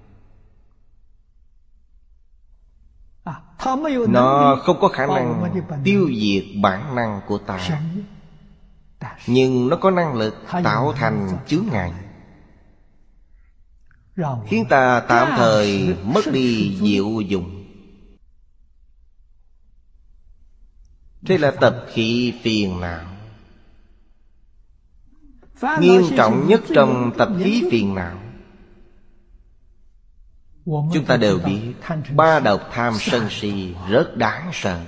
Nó không có khả năng tiêu diệt bản năng của ta, nhưng nó có năng lực tạo thành chướng ngại, khiến ta tạm thời mất đi diệu dụng. Đây là tập khí phiền não. Nghiêm trọng nhất trong tập khí phiền não, chúng ta đều biết ba độc tham sân si rất đáng sợ.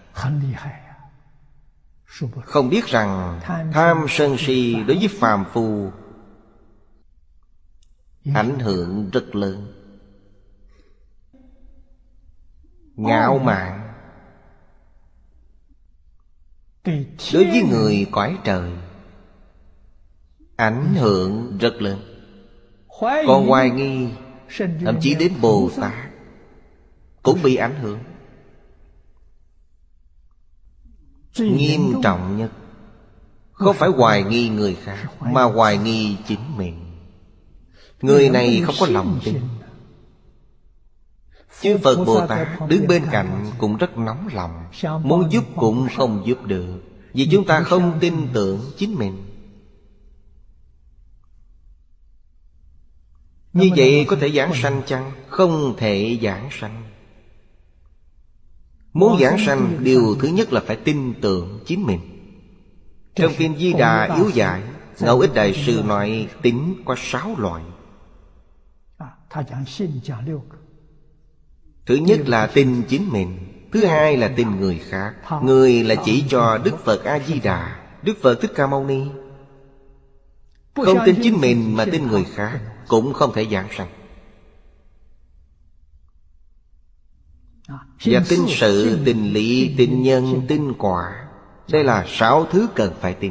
Không biết rằng tham sân si đối với phàm phu ảnh hưởng rất lớn. Ngạo mạn đối với người cõi trời ảnh hưởng rất lớn. Còn hoài nghi, thậm chí đến Bồ Tát cũng bị ảnh hưởng. Nghiêm trọng nhất không phải hoài nghi người khác, mà hoài nghi chính mình. Người này không có lòng tin. Chư Phật Bồ Tát đứng bên cạnh cũng rất nóng lòng, muốn giúp cũng không giúp được, vì chúng ta không tin tưởng chính mình. Như vậy có thể giảng sanh chăng? Không thể giảng sanh. Muốn giảng sanh, điều thứ nhất là phải tin tưởng chính mình. Trong Kinh Di Đà Yếu Giải, Ngẫu Ích Đại Sư nói tín có 6 loại. Thứ nhất là tin chính mình. Thứ hai là tin người khác. Người là chỉ cho Đức Phật A-di-đà, Đức Phật Thích Ca Mâu Ni. Không tin chính mình mà tin người khác cũng không thể giảng sanh. Và tin sự, tin lý, tin nhân, tin quả. Đây là 6 thứ cần phải tin.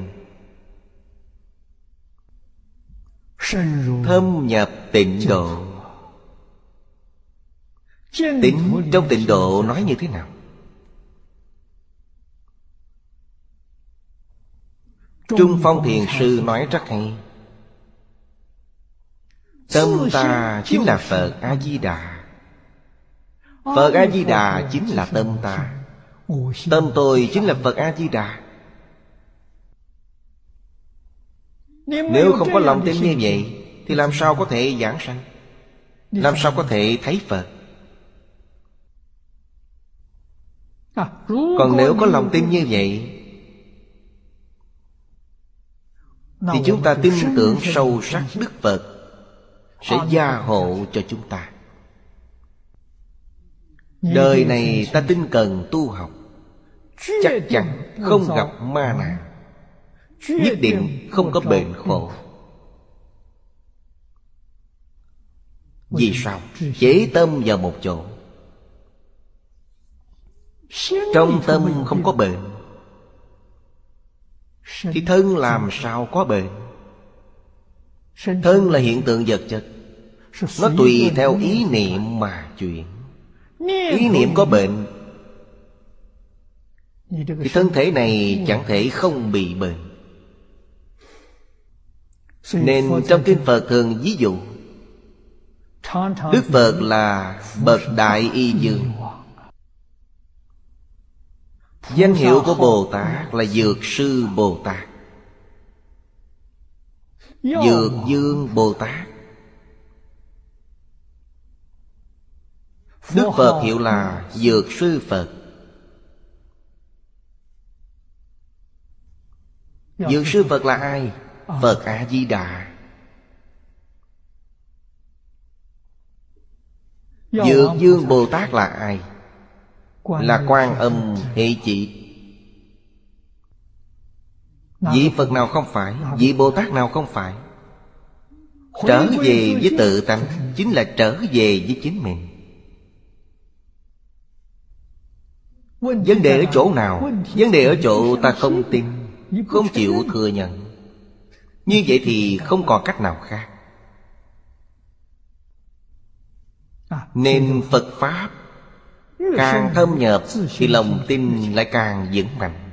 Thâm nhập tịnh độ. Tín trong tịnh độ nói như thế nào? Trung Phong Thiền Sư nói rất hay. Tâm ta chính là Phật A-di-đà. Phật A-di-đà chính là tâm ta. Tâm tôi chính là Phật A-di-đà. Nếu không có lòng tin như vậy thì làm sao có thể giảng sanh? Làm sao có thể thấy Phật? Còn nếu có lòng tin như vậy thì chúng ta tin tưởng sâu sắc Đức Phật sẽ gia hộ cho chúng ta. Đời này ta tinh cần tu học, chắc chắn không gặp ma nạn, nhất định không có bệnh khổ. Vì sao? Chế tâm vào một chỗ. Trong tâm không có bệnh thì thân làm sao có bệnh? Thân là hiện tượng vật chất, nó tùy theo ý niệm mà chuyển. Ý niệm có bệnh thì thân thể này chẳng thể không bị bệnh. Nên trong kinh Phật thường ví dụ Đức Phật là bậc Đại Y Dương. Danh hiệu của Bồ Tát là Dược Sư Bồ Tát, Dược Dương Bồ Tát. Đức Phật hiệu là Dược Sư Phật. Dược Sư Phật là ai? Phật A-di-đà. Dược Dương Bồ Tát là ai? Là Quan Âm Hệ Chỉ. Vị Phật nào không phải, vị Bồ Tát nào không phải. Trở về với tự tánh chính là trở về với chính mình. Vấn đề ở chỗ nào? Vấn đề ở chỗ ta không tin, không chịu thừa nhận. Như vậy thì không còn cách nào khác. Nên Phật Pháp càng thâm nhập thì lòng tin lại càng vững mạnh.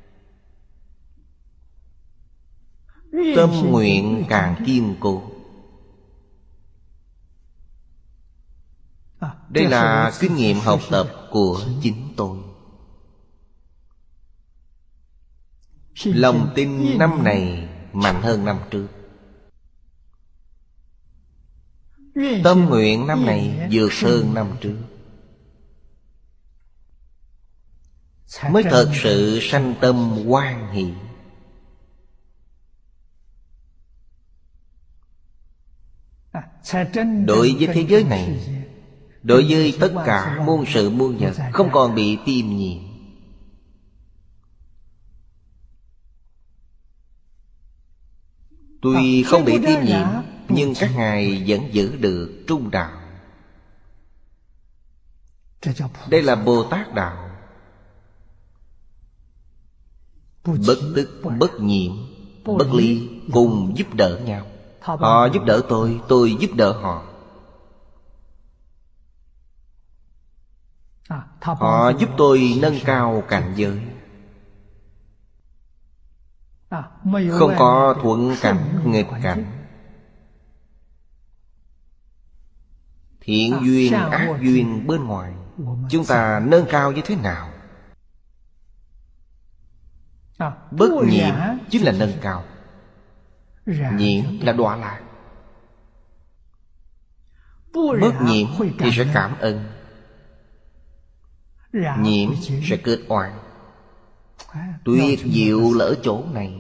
Tâm nguyện càng kiên cố. Đây là kinh nghiệm học tập của chính tôi. Lòng tin năm này mạnh hơn năm trước. Tâm nguyện năm này vượt hơn năm trước. Mới thật sự sanh tâm hoan hỷ. Đối với thế giới này, đối với tất cả muôn sự muôn vật, không còn bị tiêm nhiễm. Tuy không bị tiêm nhiễm, nhưng các ngài vẫn giữ được trung đạo. Đây là Bồ Tát đạo. Bất tức, bất nhiễm, bất ly, cùng giúp đỡ nhau. Họ giúp đỡ tôi giúp đỡ họ. Họ giúp tôi nâng cao cảnh giới. Không có thuận cảnh, nghịch cảnh, thiện duyên, ác duyên bên ngoài. Chúng ta nâng cao như thế nào? Bất nhiễm chính là nâng cao, nhiễm là đọa lạc. Bất nhiễm thì sẽ cảm ơn, nhiễm sẽ kết oan. Tuyệt diệu là ở chỗ này.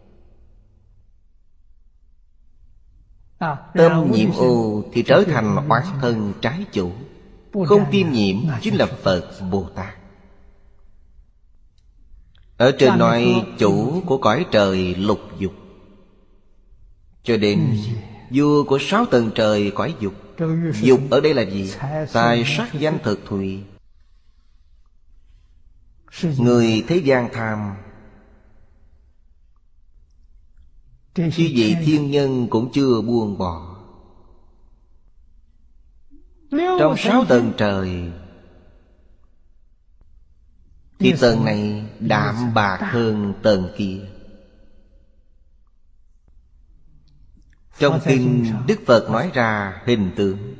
Tâm nhiễm ô thì trở thành oán thân trái chủ. Không tiêm nhiễm chính là Phật Bồ Tát. Ở trên nói chủ của cõi trời lục dục, cho đến vua của 6 tầng trời cõi dục. Dục ở đây là gì? Tài sắc danh thực thùy. Người thế gian tham, chư vị thiên nhân cũng chưa buông bỏ. Trong 6 tầng trời thì tầng này đạm bạc hơn tầng kia. Trong kinh Đức Phật nói ra hình tượng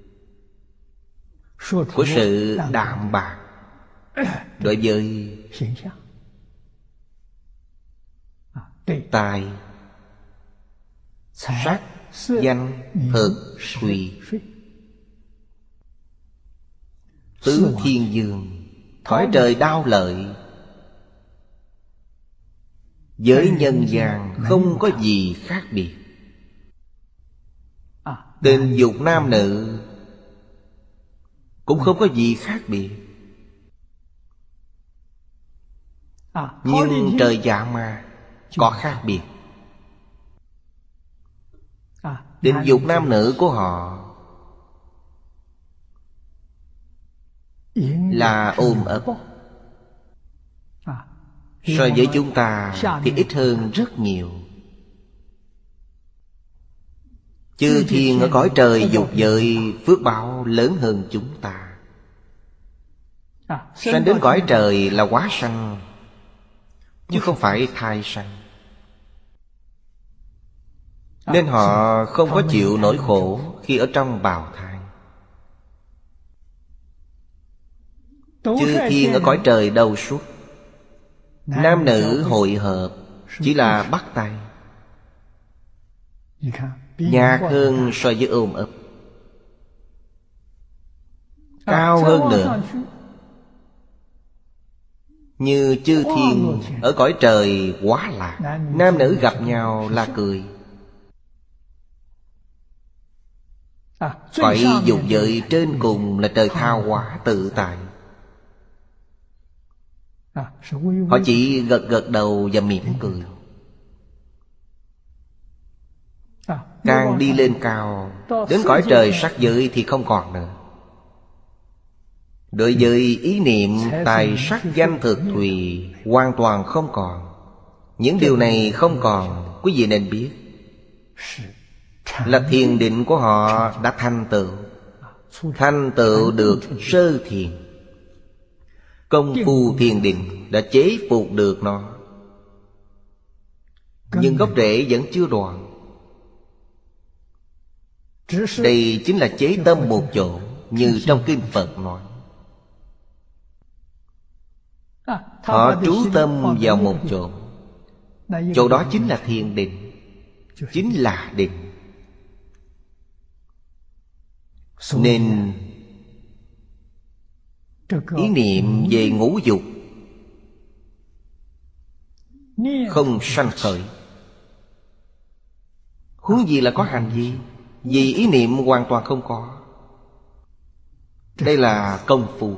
của sự đạm bạc đối với tài, sắc, danh, thực, thùy. Tứ thiên dương, cõi trời đao lợi, với nhân gian không có gì khác biệt. Tình dục nam nữ cũng không có gì khác biệt. Nhưng trời Dạ Ma có khác biệt. Tình dục nam nữ của họ là ôm ấp. So với chúng ta thì ít hơn rất nhiều. Chư thiên ở cõi trời dục giới phước báo lớn hơn chúng ta. Sanh đến cõi trời là hóa sanh, chứ không phải thai sanh. Nên họ không có chịu nỗi khổ khi ở trong bào thai. Chư thiên ở cõi trời đâu suốt, nam nữ hội hợp, chỉ là bắt tay. Nhạt hơn so với ôm ấp, cao hơn nữa. Như chư thiên ở cõi trời Quá Lạc, nam nữ gặp nhau là cười. Cõi dục giới trên cùng là trời tha hóa tự tại. Họ chỉ gật gật đầu và mỉm cười. Càng đi lên cao, đến cõi trời sắc giới thì không còn nữa. Đối với ý niệm tài sắc danh thực thùy hoàn toàn không còn. Những điều này không còn, quý vị nên biết là thiền định của họ đã thành tựu. Thành tựu được sơ thiền. Công phu thiền định đã chế phục được nó, nhưng gốc rễ vẫn chưa đoạn. Đây chính là chế tâm một chỗ, như trong kinh Phật nói. Họ trú tâm vào một chỗ, chỗ đó chính là thiền định, chính là định. Nên ý niệm về ngũ dục không sanh khởi. Huống gì là có hành vi, vì ý niệm hoàn toàn không có. Đây là công phu.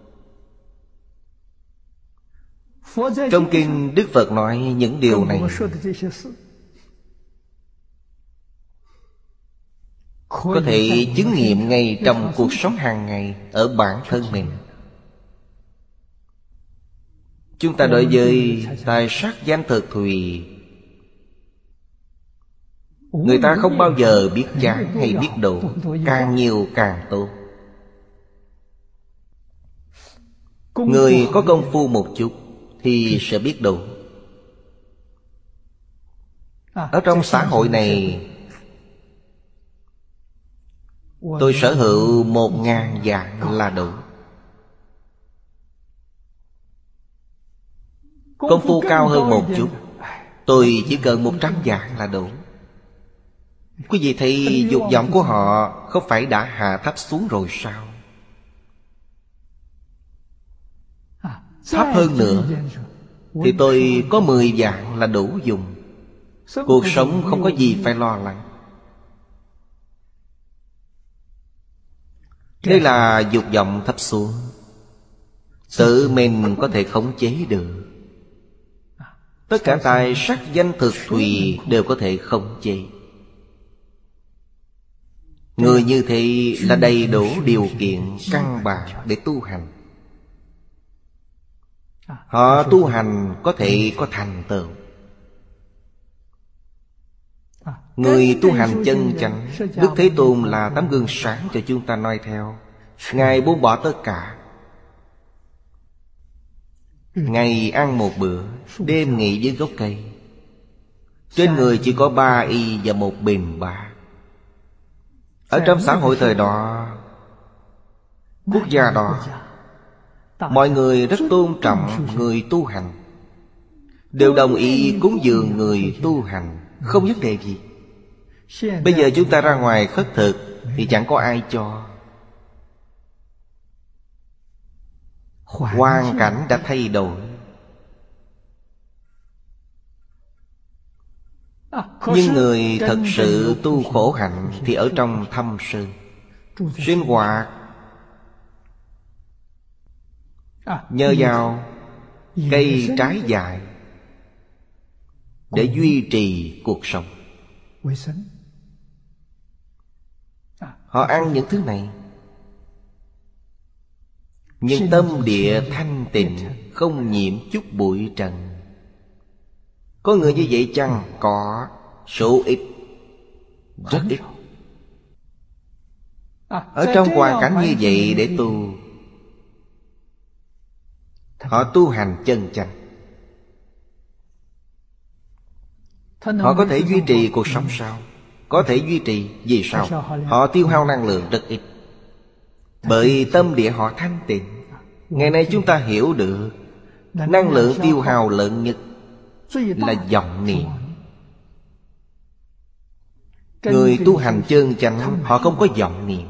Trong kinh Đức Phật nói những điều này có thể chứng nghiệm ngay trong cuộc sống hàng ngày ở bản thân mình. Chúng ta đối với tài sắc danh thực thùy, người ta không bao giờ biết chán hay biết đủ. Càng nhiều càng tốt. Người có công phu một chút thì sẽ biết đủ. Ở trong xã hội này, tôi sở hữu 1000 vạn là đủ. Công phu cao hơn một chút, tôi chỉ cần 100 vạn là đủ. Quý vị thấy dục vọng của họ không phải đã hạ thấp xuống rồi sao? Thấp hơn nữa thì tôi có 10 vạn là đủ dùng. Cuộc sống không có gì phải lo lắng. Đây là dục vọng thấp xuống, tự mình có thể khống chế được. Tất cả tài sắc danh thực thùy đều có thể khống chế. Người như thế là đầy đủ điều kiện căn bản để tu hành. Họ tu hành có thể có thành tựu. Người tu hành chân chánh, Đức Thế Tôn là tấm gương sáng cho chúng ta noi theo. Ngài buông bỏ tất cả. Ngày ăn một bữa, đêm nghỉ dưới gốc cây. Trên người chỉ có 3 y và 1 bình bát. Ở trong xã hội thời đó, quốc gia đó, mọi người rất tôn trọng người tu hành, đều đồng ý cúng dường người tu hành, không vấn đề gì. Bây giờ chúng ta ra ngoài khất thực thì chẳng có ai cho. Hoàn cảnh đã thay đổi. Nhưng người thật sự tu khổ hạnh thì ở trong thâm sơn, sinh hoạt nhờ vào cây trái dại để duy trì cuộc sống. Họ ăn những thứ này, nhưng tâm địa thanh tịnh, không nhiễm chút bụi trần. Có người như vậy chăng? Có, số ít, rất ít. Ở trong hoàn cảnh như vậy để tu, họ tu hành chân chánh. Họ có thể duy trì cuộc sống sao? Có thể duy trì. Vì sao? Họ tiêu hao năng lượng rất ít, bởi tâm địa họ thanh tịnh. Ngày nay chúng ta hiểu được năng lượng tiêu hao lớn nhất là vọng niệm. Người tu hành chân chánh, họ không có vọng niệm.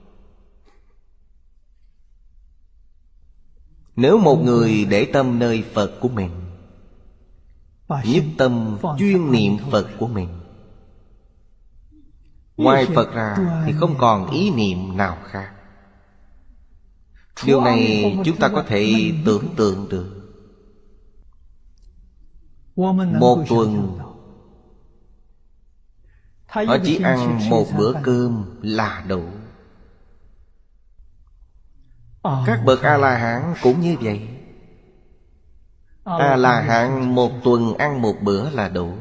Nếu một người để tâm nơi Phật của mình, nhất tâm chuyên niệm Phật của mình, ngoài Phật ra thì không còn ý niệm nào khác. Điều này chúng ta có thể tưởng tượng được. Một tuần họ chỉ ăn một bữa cơm là đủ. Các bậc A-la-hán cũng như vậy. A-la-hán một tuần ăn một bữa là đủ.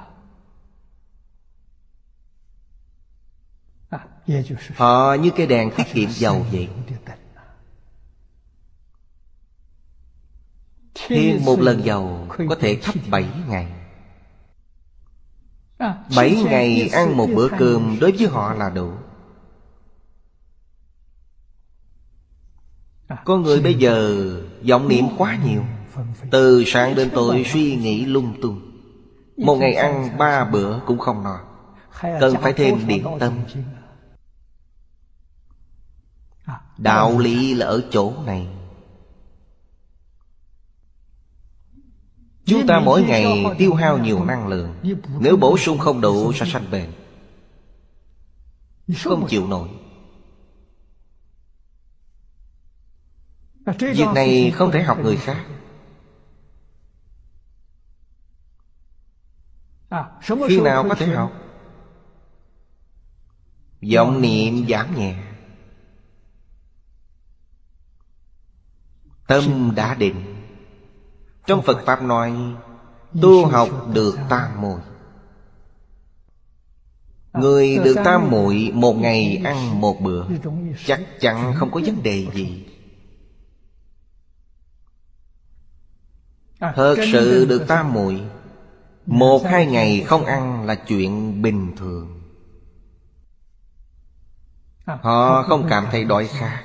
Họ như cái đèn tiết kiệm dầu vậy. Thêm một lần dầu có thể thắp 7 ngày. 7 ngày ăn một bữa cơm đối với họ là đủ. Con người bây giờ vọng niệm quá nhiều, từ sáng đến tối suy nghĩ lung tung. Một ngày ăn 3 bữa cũng không no, cần phải thêm điểm tâm. Đạo lý là ở chỗ này. Chúng ta mỗi ngày tiêu hao nhiều năng lượng, nếu bổ sung không đủ sẽ sanh bệnh, không chịu nổi. Việc này không thể học người khác. Khi nào có thể học? Vọng niệm giảm nhẹ, tâm đã định. Trong Phật Pháp nói, tu học được tam muội. Người được tam muội một ngày ăn một bữa, chắc chắn không có vấn đề gì. Thật sự được tam muội, 1-2 ngày không ăn là chuyện bình thường. Họ không cảm thấy đói khát,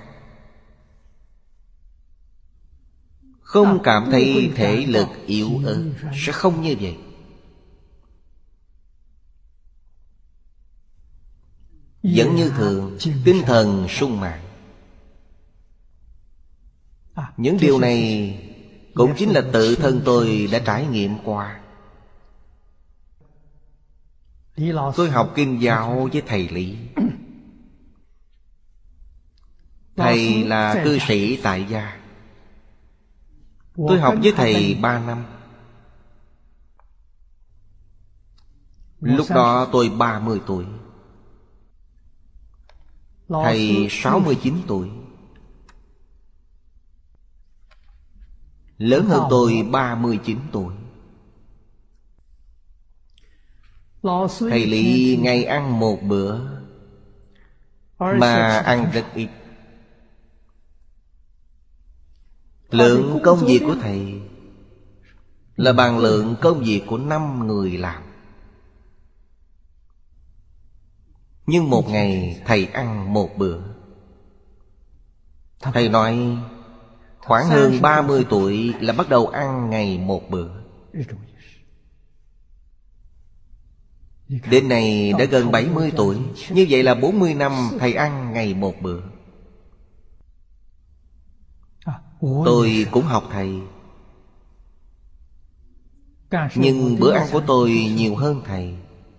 không cảm thấy thể lực yếu ớt, sẽ không như vậy. Vẫn như thường, tinh thần sung mãn. Những điều này cũng chính là tự thân tôi đã trải nghiệm qua. Tôi học kinh giáo với thầy Lý. Thầy là cư sĩ tại gia. Tôi học với thầy 3 năm. Lúc đó tôi 30 tuổi, thầy 69 tuổi. Lớn hơn tôi 39 tuổi. Thầy Lý ngày ăn một bữa, mà ăn rất ít. Lượng công việc của thầy là bằng lượng công việc của 5 người làm. Nhưng một ngày thầy ăn một bữa. Thầy nói khoảng hơn 30 tuổi là bắt đầu ăn ngày một bữa. Đến nay đã gần 70 tuổi. Như vậy là 40 năm thầy ăn ngày một bữa. Tôi cũng học thầy, nhưng bữa ăn của tôi nhiều hơn thầy.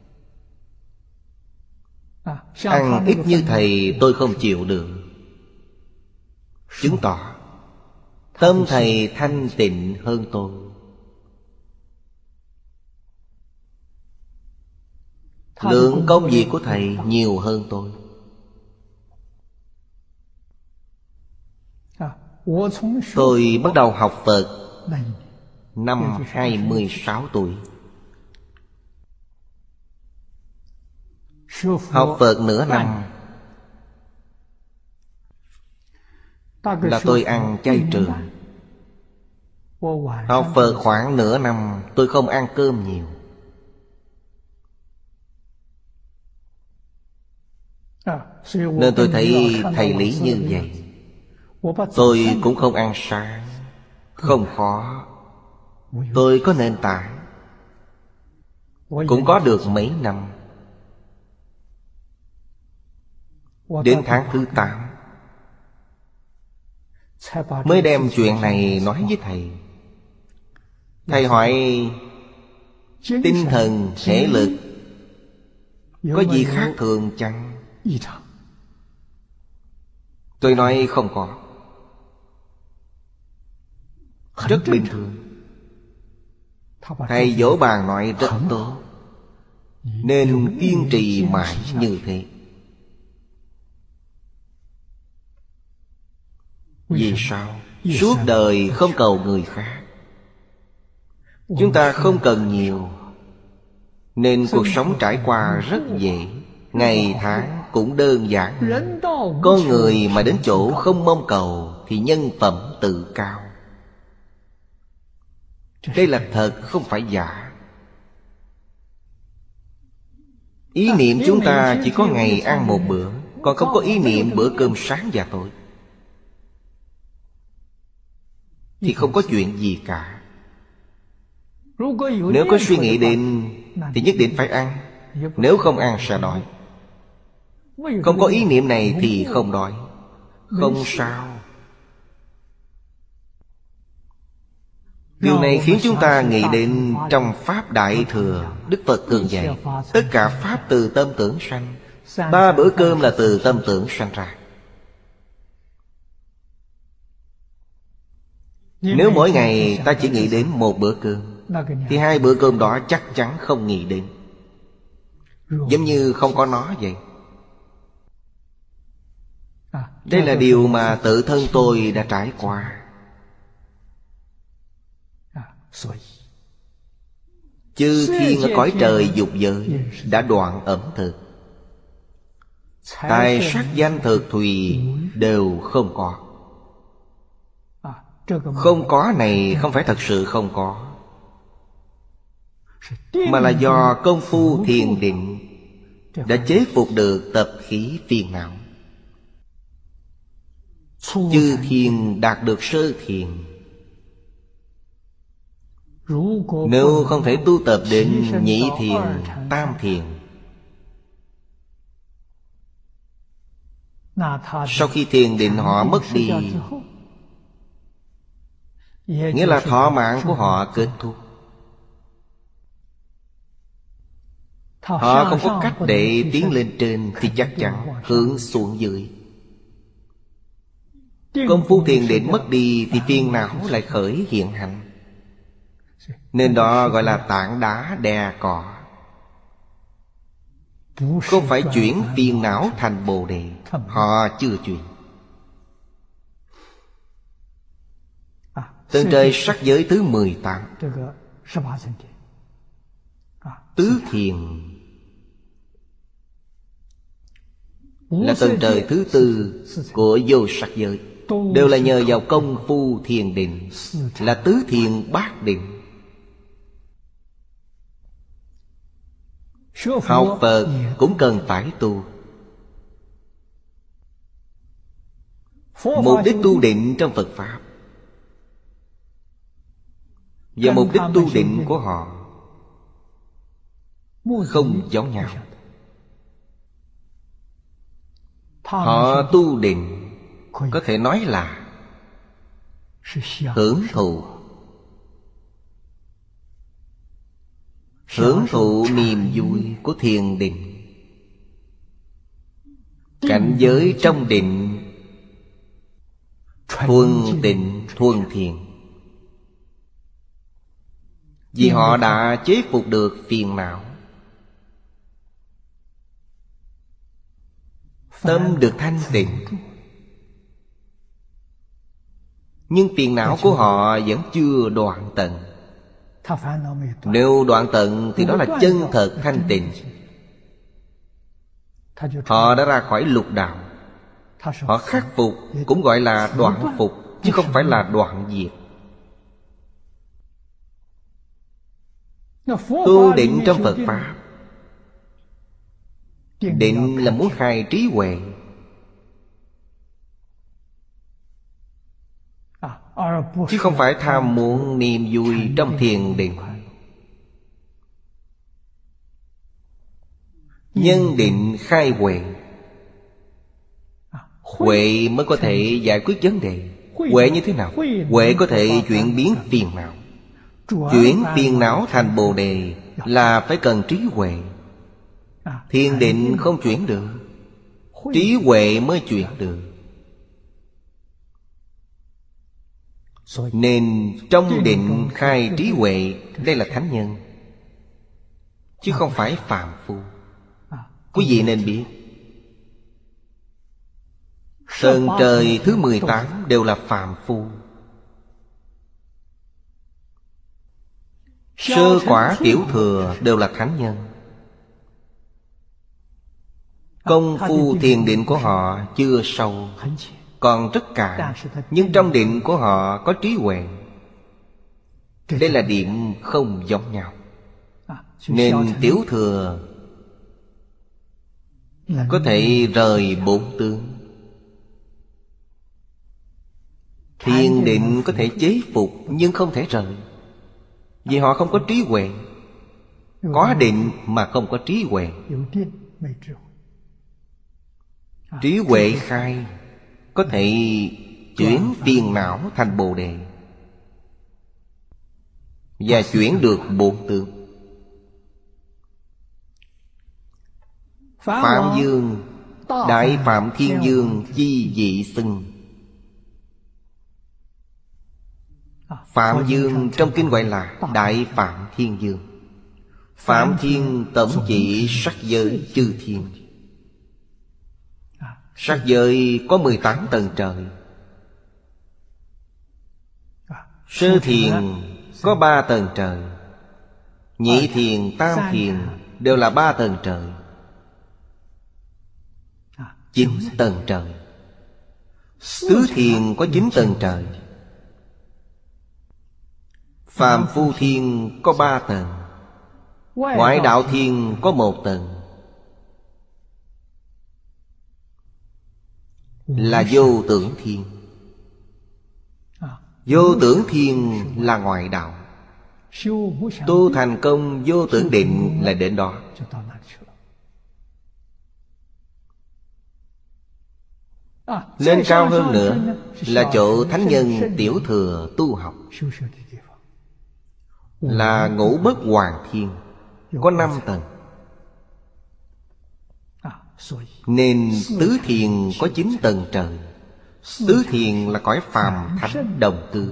Ăn ít như thầy tôi không chịu được, chứng tỏ Tâm thầy thanh tịnh hơn tôi. Lượng công việc của thầy nhiều hơn tôi. Tôi bắt đầu học Phật năm 26 tuổi. Học Phật nửa năm là tôi ăn chay trường. Học Phật khoảng nửa năm tôi không ăn cơm nhiều. Nên tôi thấy thầy lý như vậy. Tôi cũng không ăn sáng, không khó. Tôi có nền tảng, cũng có được mấy năm. Đến tháng thứ 8 mới đem chuyện này nói với thầy. Thầy hỏi tinh thần, thể lực có gì khác thường chăng? Tôi nói không có, rất bình thường. Thầy dỗ bàn nói rất tốt, nên kiên trì mãi như thế. Vì sao? Suốt đời không cầu người khác. Chúng ta không cần nhiều, nên cuộc sống trải qua rất dễ. Ngày tháng cũng đơn giản. Có người mà đến chỗ không mong cầu thì nhân phẩm tự cao. Đây là thật, không phải giả. Ý niệm chúng ta chỉ có ngày ăn một bữa, còn không có ý niệm bữa cơm sáng và tối, thì không có chuyện gì cả. Nếu có suy nghĩ đến thì nhất định phải ăn. Nếu không ăn sẽ đói. Không có ý niệm này thì không đói. Không sao. Điều này khiến chúng ta nghĩ đến trong Pháp Đại Thừa, Đức Phật thường dạy tất cả Pháp từ tâm tưởng sanh. 3 bữa cơm là từ tâm tưởng sanh ra. Nếu mỗi ngày ta chỉ nghĩ đến 1 bữa cơm, thì 2 bữa cơm đó chắc chắn không nghĩ đến. Giống như không có nó vậy. Đây là điều mà tự thân tôi đã trải qua. Chư thiên ở cõi trời dục giới đã đoạn ẩm thực. Tài sắc danh thực thùy đều không có. Không có này không phải thật sự không có, mà là do công phu thiền định đã chế phục được tập khí phiền não. Chư thiên đạt được sơ thiền. Nếu không thể tu tập đến nhị thiền, tam thiền, sau khi thiền định họ mất đi, nghĩa là thọ mạng của họ kết thúc. Họ không có cách để tiến lên trên thì chắc chắn hướng xuống dưới. Công phu thiền định mất đi thì phiền não lại khởi hiện hành. Nên đó gọi là tảng đá đè cỏ. Không phải chuyển phiền não thành Bồ Đề. Họ chưa chuyển. Tầng trời sắc giới thứ 18, tứ thiền, là tầng trời thứ 4 của vô sắc giới. Đều là nhờ vào công phu thiền định, là tứ thiền bát định. Học Phật cũng cần phải tu. Mục đích tu định trong Phật Pháp và mục đích tu định của họ không giống nhau. Họ tu định có thể nói là hưởng thụ. Hưởng thụ niềm vui của thiền định. Cảnh giới trong định thuần tịnh thuần thiện. Vì họ đã chế phục được phiền não, tâm được thanh tịnh. Nhưng phiền não của họ vẫn chưa đoạn tận. Nếu đoạn tận thì đó là chân thật thanh tịnh. Họ đã ra khỏi lục đạo. Họ khắc phục cũng gọi là đoạn phục, chứ không phải là đoạn diệt. Tu định trong Phật Pháp, định là muốn khai trí huệ, chứ không phải tham muốn niềm vui trong thiền định. Nhân định khai huệ, huệ mới có thể giải quyết vấn đề. Huệ như thế nào? Huệ có thể chuyển biến phiền não. Chuyển phiền não thành Bồ Đề là phải cần trí huệ. Thiền định không chuyển được, trí huệ mới chuyển được. Nên trong định khai trí huệ, đây là thánh nhân, chứ không phải phàm phu. Quý vị nên biết, tầng trời thứ 18 đều là phàm phu. Sơ quả tiểu thừa đều là thánh nhân. Công phu thiền định của họ chưa sâu, còn rất cạn. Nhưng trong định của họ có trí huệ. Đây là điểm không giống nhau. Nên tiểu thừa có thể rời bốn tướng. Thiền định có thể chế phục nhưng không thể rời, vì họ không có trí huệ. Có định mà không có trí huệ. Trí huệ khai có thể chuyển phiền não thành Bồ Đề, và chuyển được bốn tướng. Phạm Dương, Đại Phạm Thiên Dương chi dị xưng. Phạm Dương trong kinh gọi là Đại Phạm Thiên Dương. Phạm Thiên tổng chỉ sắc giới chư thiên. Sắc giới có 18 tầng trời. Sơ thiền có 3 tầng trời. Nhị thiền, tam thiền đều là 3 tầng trời. 9 tầng trời. Tứ thiền có 9 tầng trời. Phàm phu thiên có 3 tầng. Ngoại đạo thiên có 1 tầng, là vô tưởng thiên. Vô tưởng thiên là ngoại đạo. Tu thành công vô tưởng định là đến đó. Lên cao hơn nữa là chỗ thánh nhân tiểu thừa tu học, là Ngũ Bất Hoàng Thiên, có 5 tầng. Nên tứ thiền có 9 tầng trời. Tứ thiền là cõi phàm thánh đồng cư.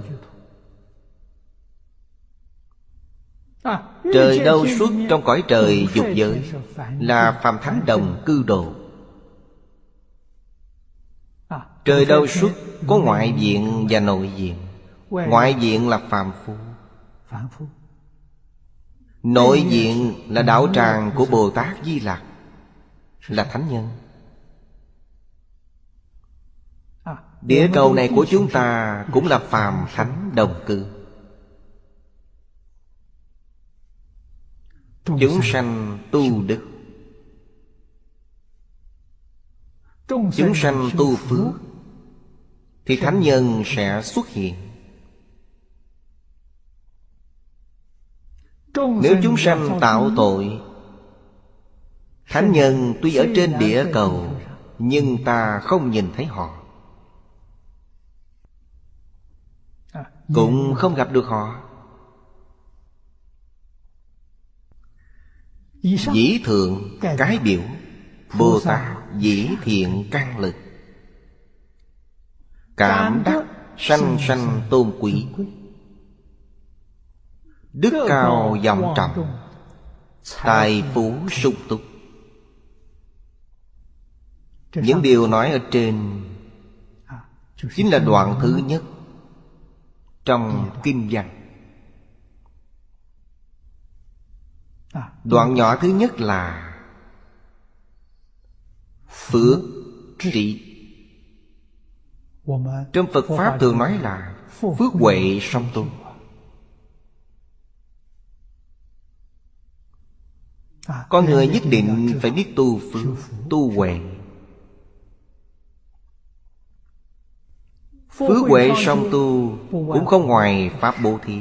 Trời đâu xuất trong cõi trời dục giới là phàm thánh đồng cư độ. Trời đâu xuất có ngoại viện và nội viện. Ngoại viện là phàm phu, nội viện là đạo tràng của Bồ Tát Di Lặc, là thánh nhân. Địa cầu này của chúng ta cũng là phàm thánh đồng cư. Chúng sanh tu đức, chúng sanh tu phước, thì thánh nhân sẽ xuất hiện. Nếu chúng sanh tạo tội, thánh nhân tuy ở trên địa cầu, nhưng ta không nhìn thấy họ, cũng không gặp được họ. Dĩ thượng cái biểu, Bồ Tát dĩ thiện căn lực. Cảm đắc sanh sanh tôn quý, đức cao vọng trọng, tài phú sung túc. Những điều nói ở trên chính là đoạn thứ nhất trong kinh văn. Đoạn nhỏ thứ nhất là phước trị. Trong Phật Pháp thường nói là phước huệ song tu. Con người nhất định phải biết tu phước, tu huệ. Phước huệ song tu cũng không ngoài pháp bố thí.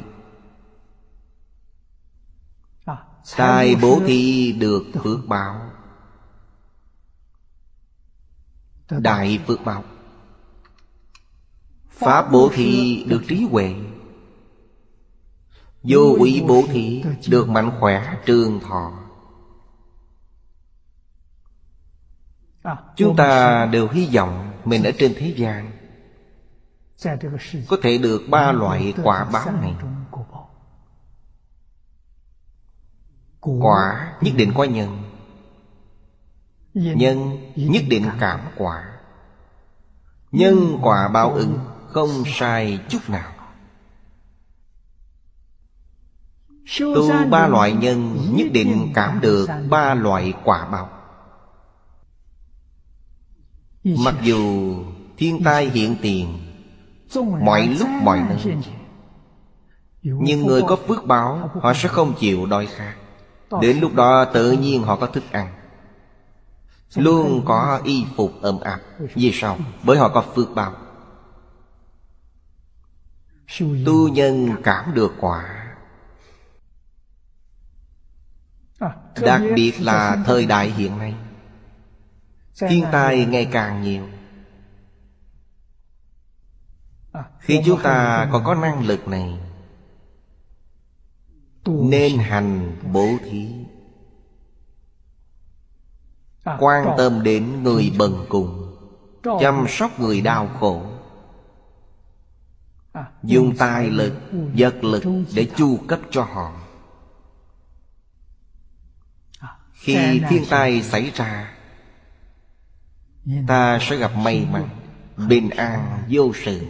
Tài bố thí được phước báo, đại phước báo. Pháp bố thí được trí huệ, vô úy bố thí được mạnh khỏe trường thọ. Chúng ta đều hy vọng mình ở trên thế gian có thể được ba loại quả báo này. Quả nhất định có nhân, nhân nhất định cảm quả. Nhân quả báo ứng không sai chút nào. Tu ba loại nhân nhất định cảm được ba loại quả báo. Mặc dù thiên tai hiện tiền mọi lúc mọi nơi, nhưng người có phước báo họ sẽ không chịu đói khát. Đến lúc đó tự nhiên họ có thức ăn, luôn có y phục ấm áp. Vì sao? Bởi họ có phước báo. Tu nhân cảm được quả. Đặc biệt là thời đại hiện nay, thiên tai ngày càng nhiều. Khi chúng ta còn có năng lực này, nên hành bố thí, quan tâm đến người bần cùng, chăm sóc người đau khổ, dùng tài lực, vật lực để chu cấp cho họ. Khi thiên tai xảy ra, ta sẽ gặp may mắn, bình an vô sự.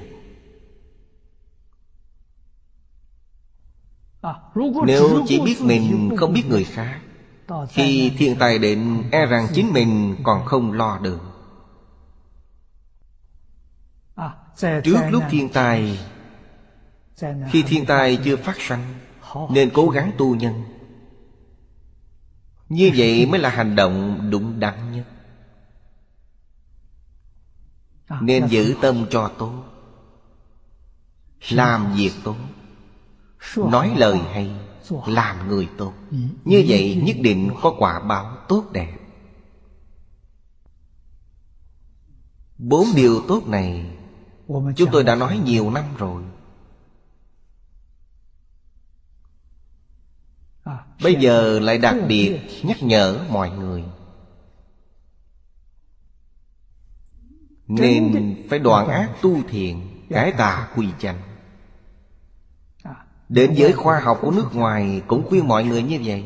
Nếu chỉ biết mình không biết người khác, khi thiên tai đến e rằng chính mình còn không lo được. Trước lúc thiên tai, khi thiên tai chưa phát sanh, nên cố gắng tu nhân. Như vậy mới là hành động đúng đắn nhất. Nên giữ tâm cho tốt, làm việc tốt, nói lời hay, làm người tốt. Như vậy nhất định có quả báo tốt đẹp. 4 điều tốt này chúng tôi đã nói nhiều năm rồi. Bây giờ lại đặc biệt nhắc nhở mọi người, nên phải đoạn ác tu thiện, cải tà quy chánh. Đến giới khoa học của nước ngoài cũng khuyên mọi người như vậy.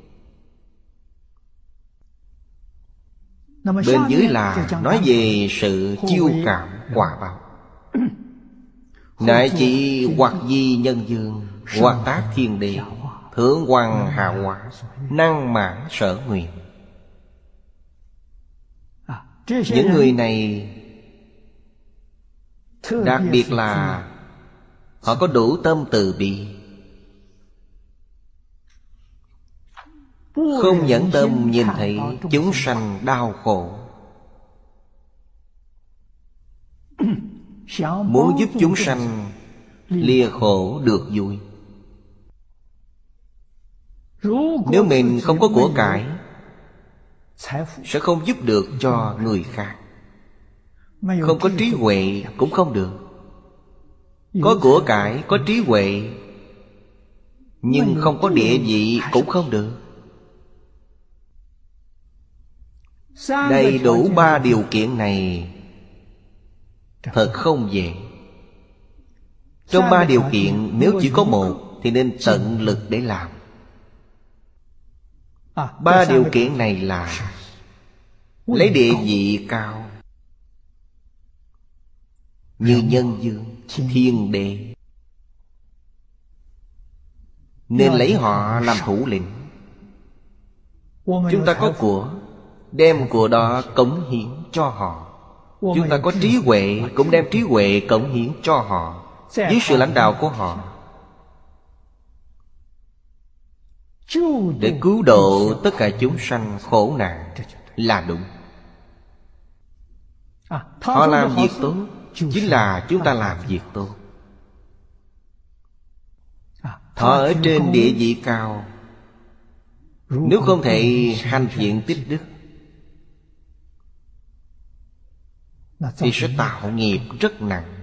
Bên dưới là nói về sự chiêu cảm quả báo. Nại chỉ hoặc di nhân dương, hoặc tác thiên địa, thượng hoàng hạ hóa, năng mãn sở nguyện. Những người này đặc biệt là họ có đủ tâm từ bi, không nhẫn tâm nhìn thấy chúng sanh đau khổ, muốn giúp chúng sanh lìa khổ được vui. Nếu mình không có của cải, sẽ không giúp được cho người khác. Không có trí huệ cũng không được. Có của cải, có trí huệ, nhưng không có địa vị cũng không được. Đầy đủ 3 điều kiện này thật không dễ. Trong 3 điều kiện, nếu chỉ có một thì nên tận lực để làm. 3 điều kiện này là lấy địa vị cao như nhân dương, thiên đế, nên lấy họ làm thủ lĩnh. Chúng ta có của, đem của đó cống hiến cho họ. Chúng ta có trí huệ, cũng đem trí huệ cống hiến cho họ. Dưới sự lãnh đạo của họ, để cứu độ tất cả chúng sanh khổ nạn là đúng. Họ làm việc tốt, chính là chúng ta làm việc tốt. Họ ở trên địa vị cao, nếu không thể hành thiện tích đức thì sẽ tạo nghiệp rất nặng.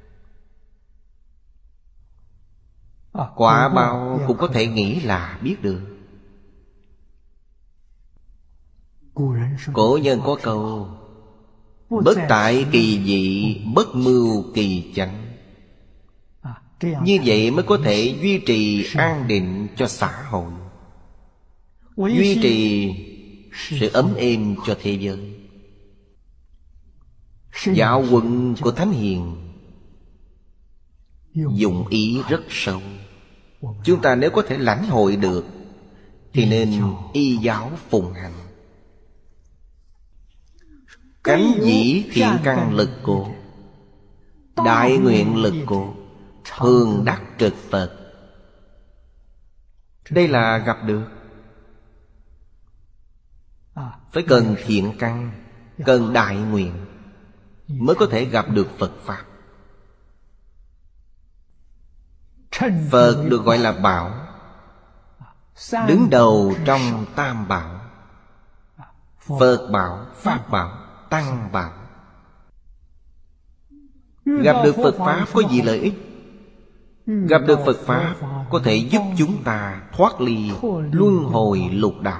Quả báo cũng có thể nghĩ là biết được. Cổ nhân có câu: bất tại kỳ dị, bất mưu kỳ chánh. Như vậy mới có thể duy trì an định cho xã hội, duy trì sự ấm êm cho thế giới. Giáo huấn của Thánh Hiền dụng ý rất sâu. Chúng ta nếu có thể lãnh hội được thì nên y giáo phụng hành. Cánh dĩ thiện căn lực cổ, đại nguyện lực cổ, thường đắc trực Phật. Đây là gặp được. Phải cần thiện căn, cần đại nguyện mới có thể gặp được Phật Pháp. Phật được gọi là bảo, đứng đầu trong tam bảo. Phật bảo, Pháp bảo, Tăng bảo. Gặp được Phật Pháp có gì lợi ích? Gặp được Phật Pháp có thể giúp chúng ta thoát ly luân hồi lục đạo,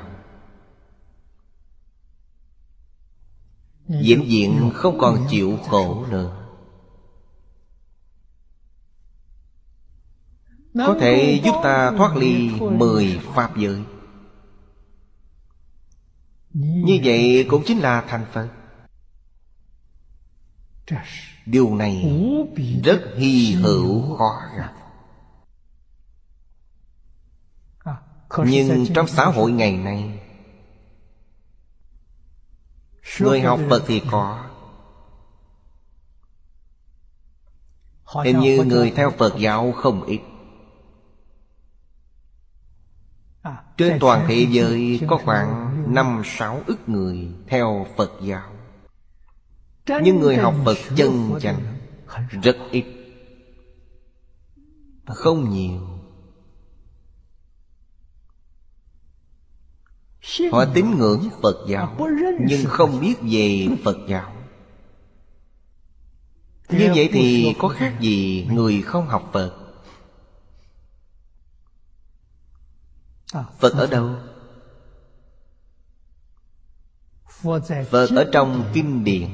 vĩnh viễn không còn chịu khổ nữa. Có thể giúp ta thoát ly 10 pháp giới. Như vậy cũng chính là thành Phật. Điều này rất hy hữu khó gặp. Nhưng trong xã hội ngày nay, người học Phật thì có. Hình như người theo Phật giáo không ít. Trên toàn thế giới có khoảng 5-6 ức người theo Phật giáo. Nhưng người học Phật chân chánh rất ít, không nhiều. Họ tín ngưỡng Phật giáo nhưng không biết về Phật giáo. Như vậy thì có khác gì người không học Phật? Phật ở đâu? Phật ở trong kinh điển.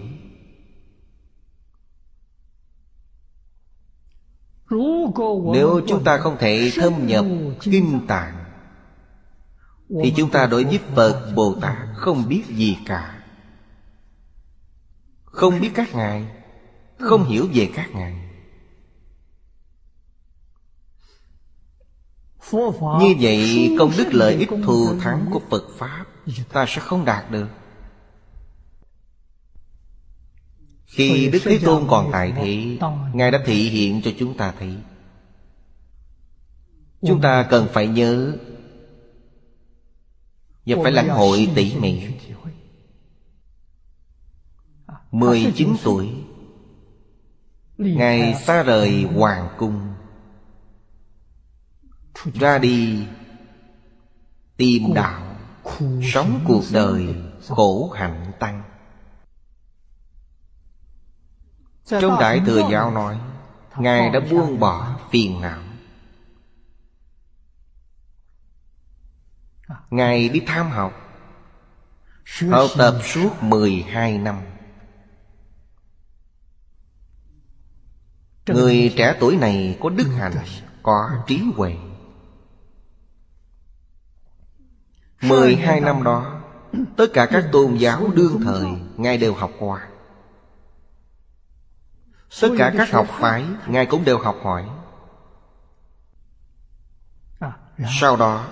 Nếu chúng ta không thể thâm nhập kinh tạng thì chúng ta đối với Phật Bồ Tát không biết gì cả. Không biết các ngài, không hiểu về các ngài. Như vậy công đức lợi ích thù thắng của Phật Pháp ta sẽ không đạt được. Khi Đức Thế Tôn còn tại thế, Ngài đã thị hiện cho chúng ta thấy. Chúng ta cần phải nhớ và phải lãnh hội tỉ mỉ. 19 tuổi, Ngài xa rời hoàng cung, ra đi tìm đạo, sống cuộc đời khổ hạnh tăng. Trong Đại Thừa Giáo nói, Ngài đã buông bỏ phiền não. Ngài đi tham học, học tập suốt 12 năm. Người trẻ tuổi này có đức hạnh, có trí huệ. 12 năm đó, tất cả các tôn giáo đương thời Ngài đều học qua. Tất cả các học phái Ngài cũng đều học hỏi. Sau đó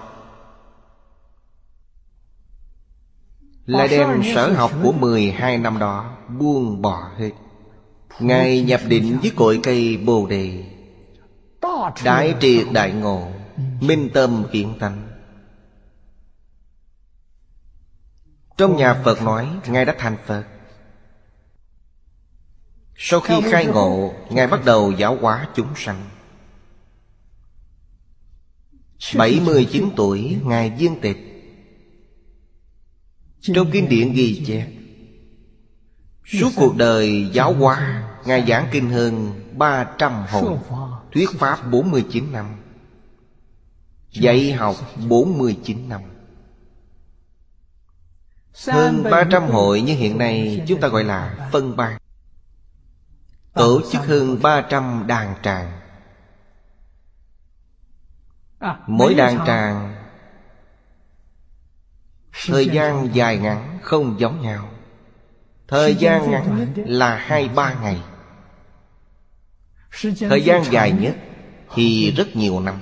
lại đem sở học của 12 năm đó buông bỏ hết. Ngài nhập định với cội cây Bồ Đề, đại triệt đại ngộ, minh tâm kiến tánh. Trong nhà Phật nói Ngài đã thành Phật. Sau khi khai ngộ, Ngài bắt đầu giáo hóa chúng sanh. 79 tuổi Ngài viên tịch. Trong kinh điển ghi chép, suốt cuộc đời giáo hóa, Ngài giảng kinh hơn 300 hồi, thuyết pháp 49 năm, dạy học 49 năm. Hơn 300 hội như hiện nay chúng ta gọi là phân ban. Tổ chức hơn 300 đàn tràng. Mỗi đàn tràng thời gian dài ngắn không giống nhau. Thời gian ngắn nhất là 2-3 ngày. Thời gian dài nhất thì rất nhiều năm.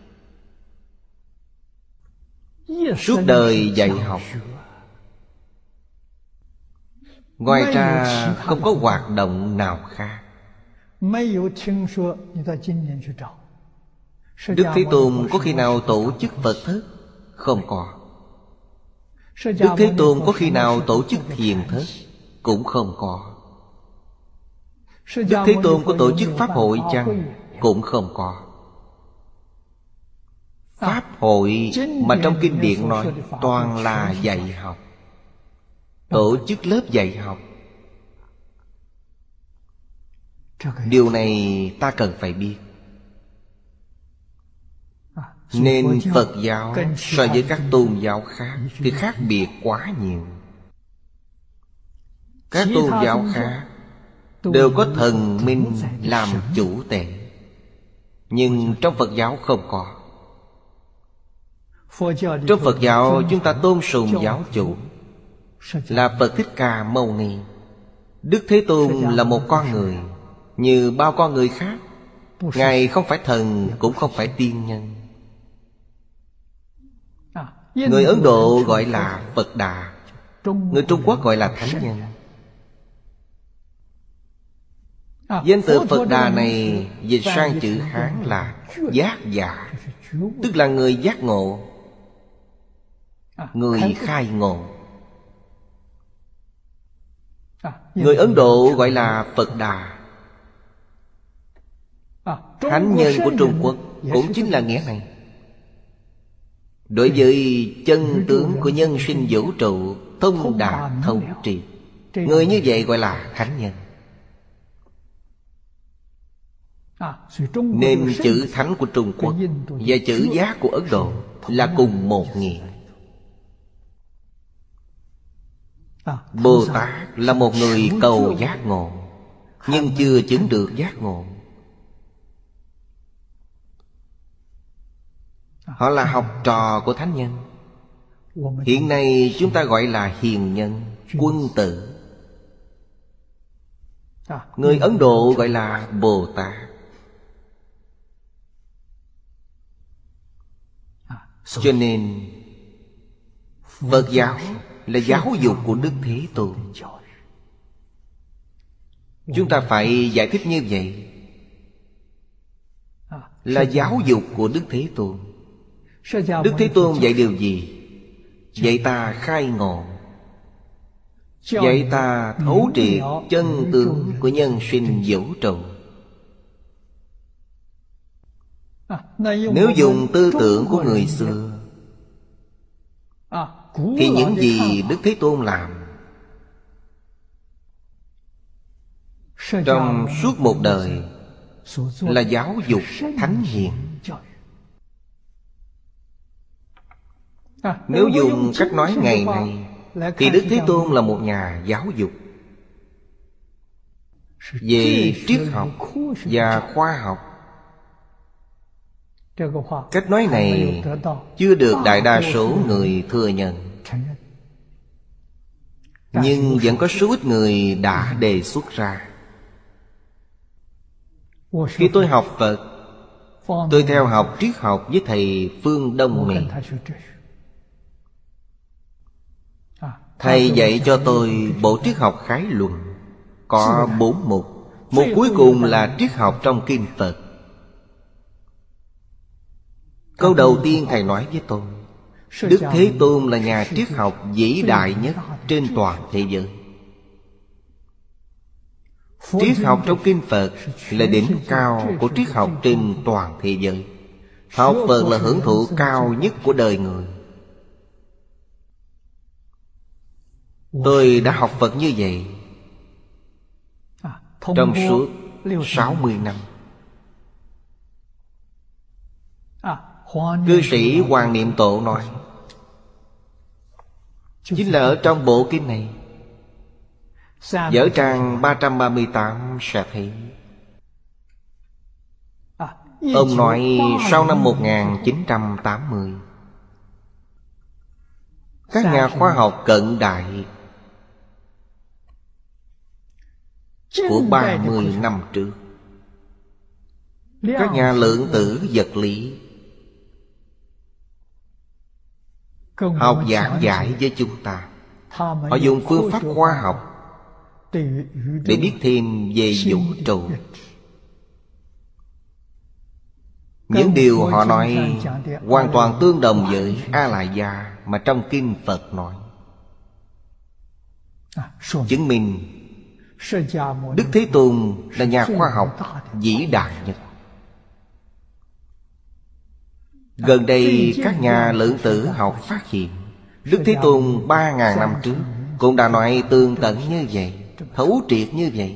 Suốt đời dạy học. Ngoài ra không có hoạt động nào khác. Đức Thế Tôn có khi nào tổ chức Phật thất? Không có. Đức Thế Tôn có khi nào tổ chức thiền thất? Cũng không có. Đức Thế Tôn có tổ chức pháp hội chăng? Cũng không có. Pháp hội mà trong kinh điển nói toàn là dạy học. Tổ chức lớp dạy học. Điều này ta cần phải biết. Nên Phật giáo so với các tôn giáo khác thì khác biệt quá nhiều. Các tôn giáo khác đều có thần minh làm chủ tể, nhưng trong Phật giáo không có. Trong Phật giáo chúng ta tôn sùng giáo chủ là Phật Thích Ca Mâu Ni. Đức Thế Tôn là một con người như bao con người khác. Ngài không phải thần, cũng không phải tiên nhân. Người Ấn Độ gọi là Phật Đà, người Trung Quốc gọi là Thánh Nhân. Danh từ Phật Đà này dịch sang chữ Hán là giác giả, tức là người giác ngộ, người khai ngộ. Người Ấn Độ gọi là Phật Đà. Thánh Nhân của Trung Quốc cũng chính là nghĩa này. Đối với chân tướng của nhân sinh vũ trụ thông đạt thấu triệt, người như vậy gọi là Thánh Nhân. Nên chữ Thánh của Trung Quốc và chữ Giác của Ấn Độ là cùng một nghĩa. Bồ Tát là một người cầu giác ngộ, nhưng chưa chứng được giác ngộ. Họ là học trò của Thánh Nhân. Hiện nay chúng ta gọi là hiền nhân, quân tử. Người Ấn Độ gọi là Bồ Tát. Cho nên Phật giáo là giáo dục của Đức Thế Tôn. Chúng ta phải giải thích như vậy. Là giáo dục của Đức Thế Tôn. Đức Thế Tôn dạy điều gì? Dạy ta khai ngộ, dạy ta thấu triệt chân tướng của nhân sinh vũ trụ. Nếu dùng tư tưởng của người xưa thì những gì Đức Thế Tôn làm trong suốt một đời là giáo dục thánh hiền. Nếu dùng cách nói ngày nay thì Đức Thế Tôn là một nhà giáo dục. về triết học và khoa học. Cách nói này chưa được đại đa số người thừa nhận, nhưng vẫn có số ít người đã đề xuất ra. Khi tôi học Phật, tôi theo học triết học với thầy Phương Đông Mỹ. Thầy dạy cho tôi bộ triết học khái luận, có 4 mục. Mục cuối cùng là triết học trong kinh Phật. Câu đầu tiên thầy nói với tôi: Đức Thế Tôn là nhà triết học vĩ đại nhất trên toàn thế giới. Triết học trong kinh Phật là đỉnh cao của triết học trên toàn thế giới. Học Phật là hưởng thụ cao nhất của đời người. Tôi đã học Phật như vậy trong suốt 60 năm. Cư sĩ Hoàng Niệm Tổ nói, chính là ở trong bộ kinh này. Dở trang 338 sẽ thấy. Ông nói sau năm 1980, các nhà khoa học cận đại của 30 năm trước, các nhà lượng tử vật lý học giảng giải với chúng ta. Họ dùng phương pháp khoa học để biết thêm về vũ trụ. Những điều họ nói hoàn toàn tương đồng với A-lại gia mà trong kinh Phật nói, chứng minh Đức Thế Tôn là nhà khoa học vĩ đại nhất. Gần đây các nhà lượng tử học phát hiện Đức Thế Tôn 3.000 năm trước cũng đã nói tương tận như vậy, thấu triệt như vậy.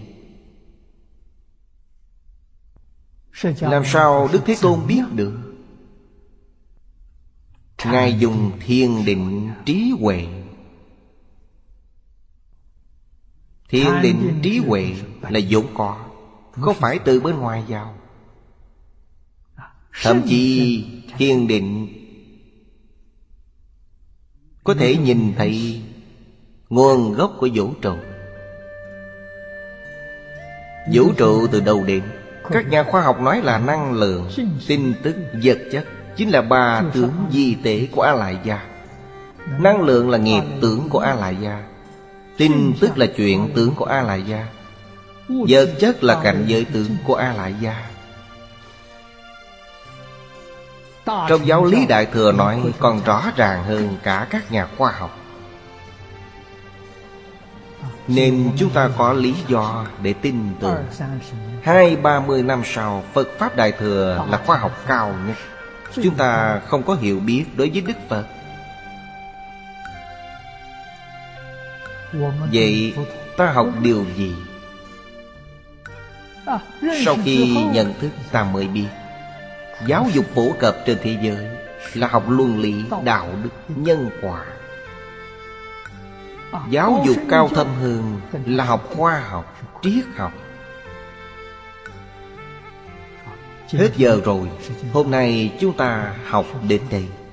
Làm sao Đức Thế Tôn biết được? Ngài dùng thiền định trí huệ. Thiền định trí huệ là vốn có, không phải từ bên ngoài vào. Thậm chí thiền định có thể nhìn thấy nguồn gốc của vũ trụ. Vũ trụ từ đâu đến? Các nhà khoa học nói là năng lượng, tin tức, vật chất chính là 3 tướng di thể của A-lại gia. Năng lượng là nghiệp tướng của A-lại gia, tin tức là chuyện tướng của A-lại gia, vật chất là cảnh giới tướng của A-lại gia. Trong giáo lý Đại Thừa nói còn rõ ràng hơn cả các nhà khoa học. Nên chúng ta có lý do để tin tưởng 20-30 năm sau Phật Pháp Đại Thừa là khoa học cao nhất. Chúng ta không có hiểu biết đối với Đức Phật. Vậy ta học điều gì? Sau khi nhận thức ta mới biết giáo dục phổ cập trên thế giới là học luân lý, đạo đức, nhân quả. Giáo dục cao thâm hơn là học khoa học, triết học. Hết giờ rồi. Hôm nay chúng ta học đến đây.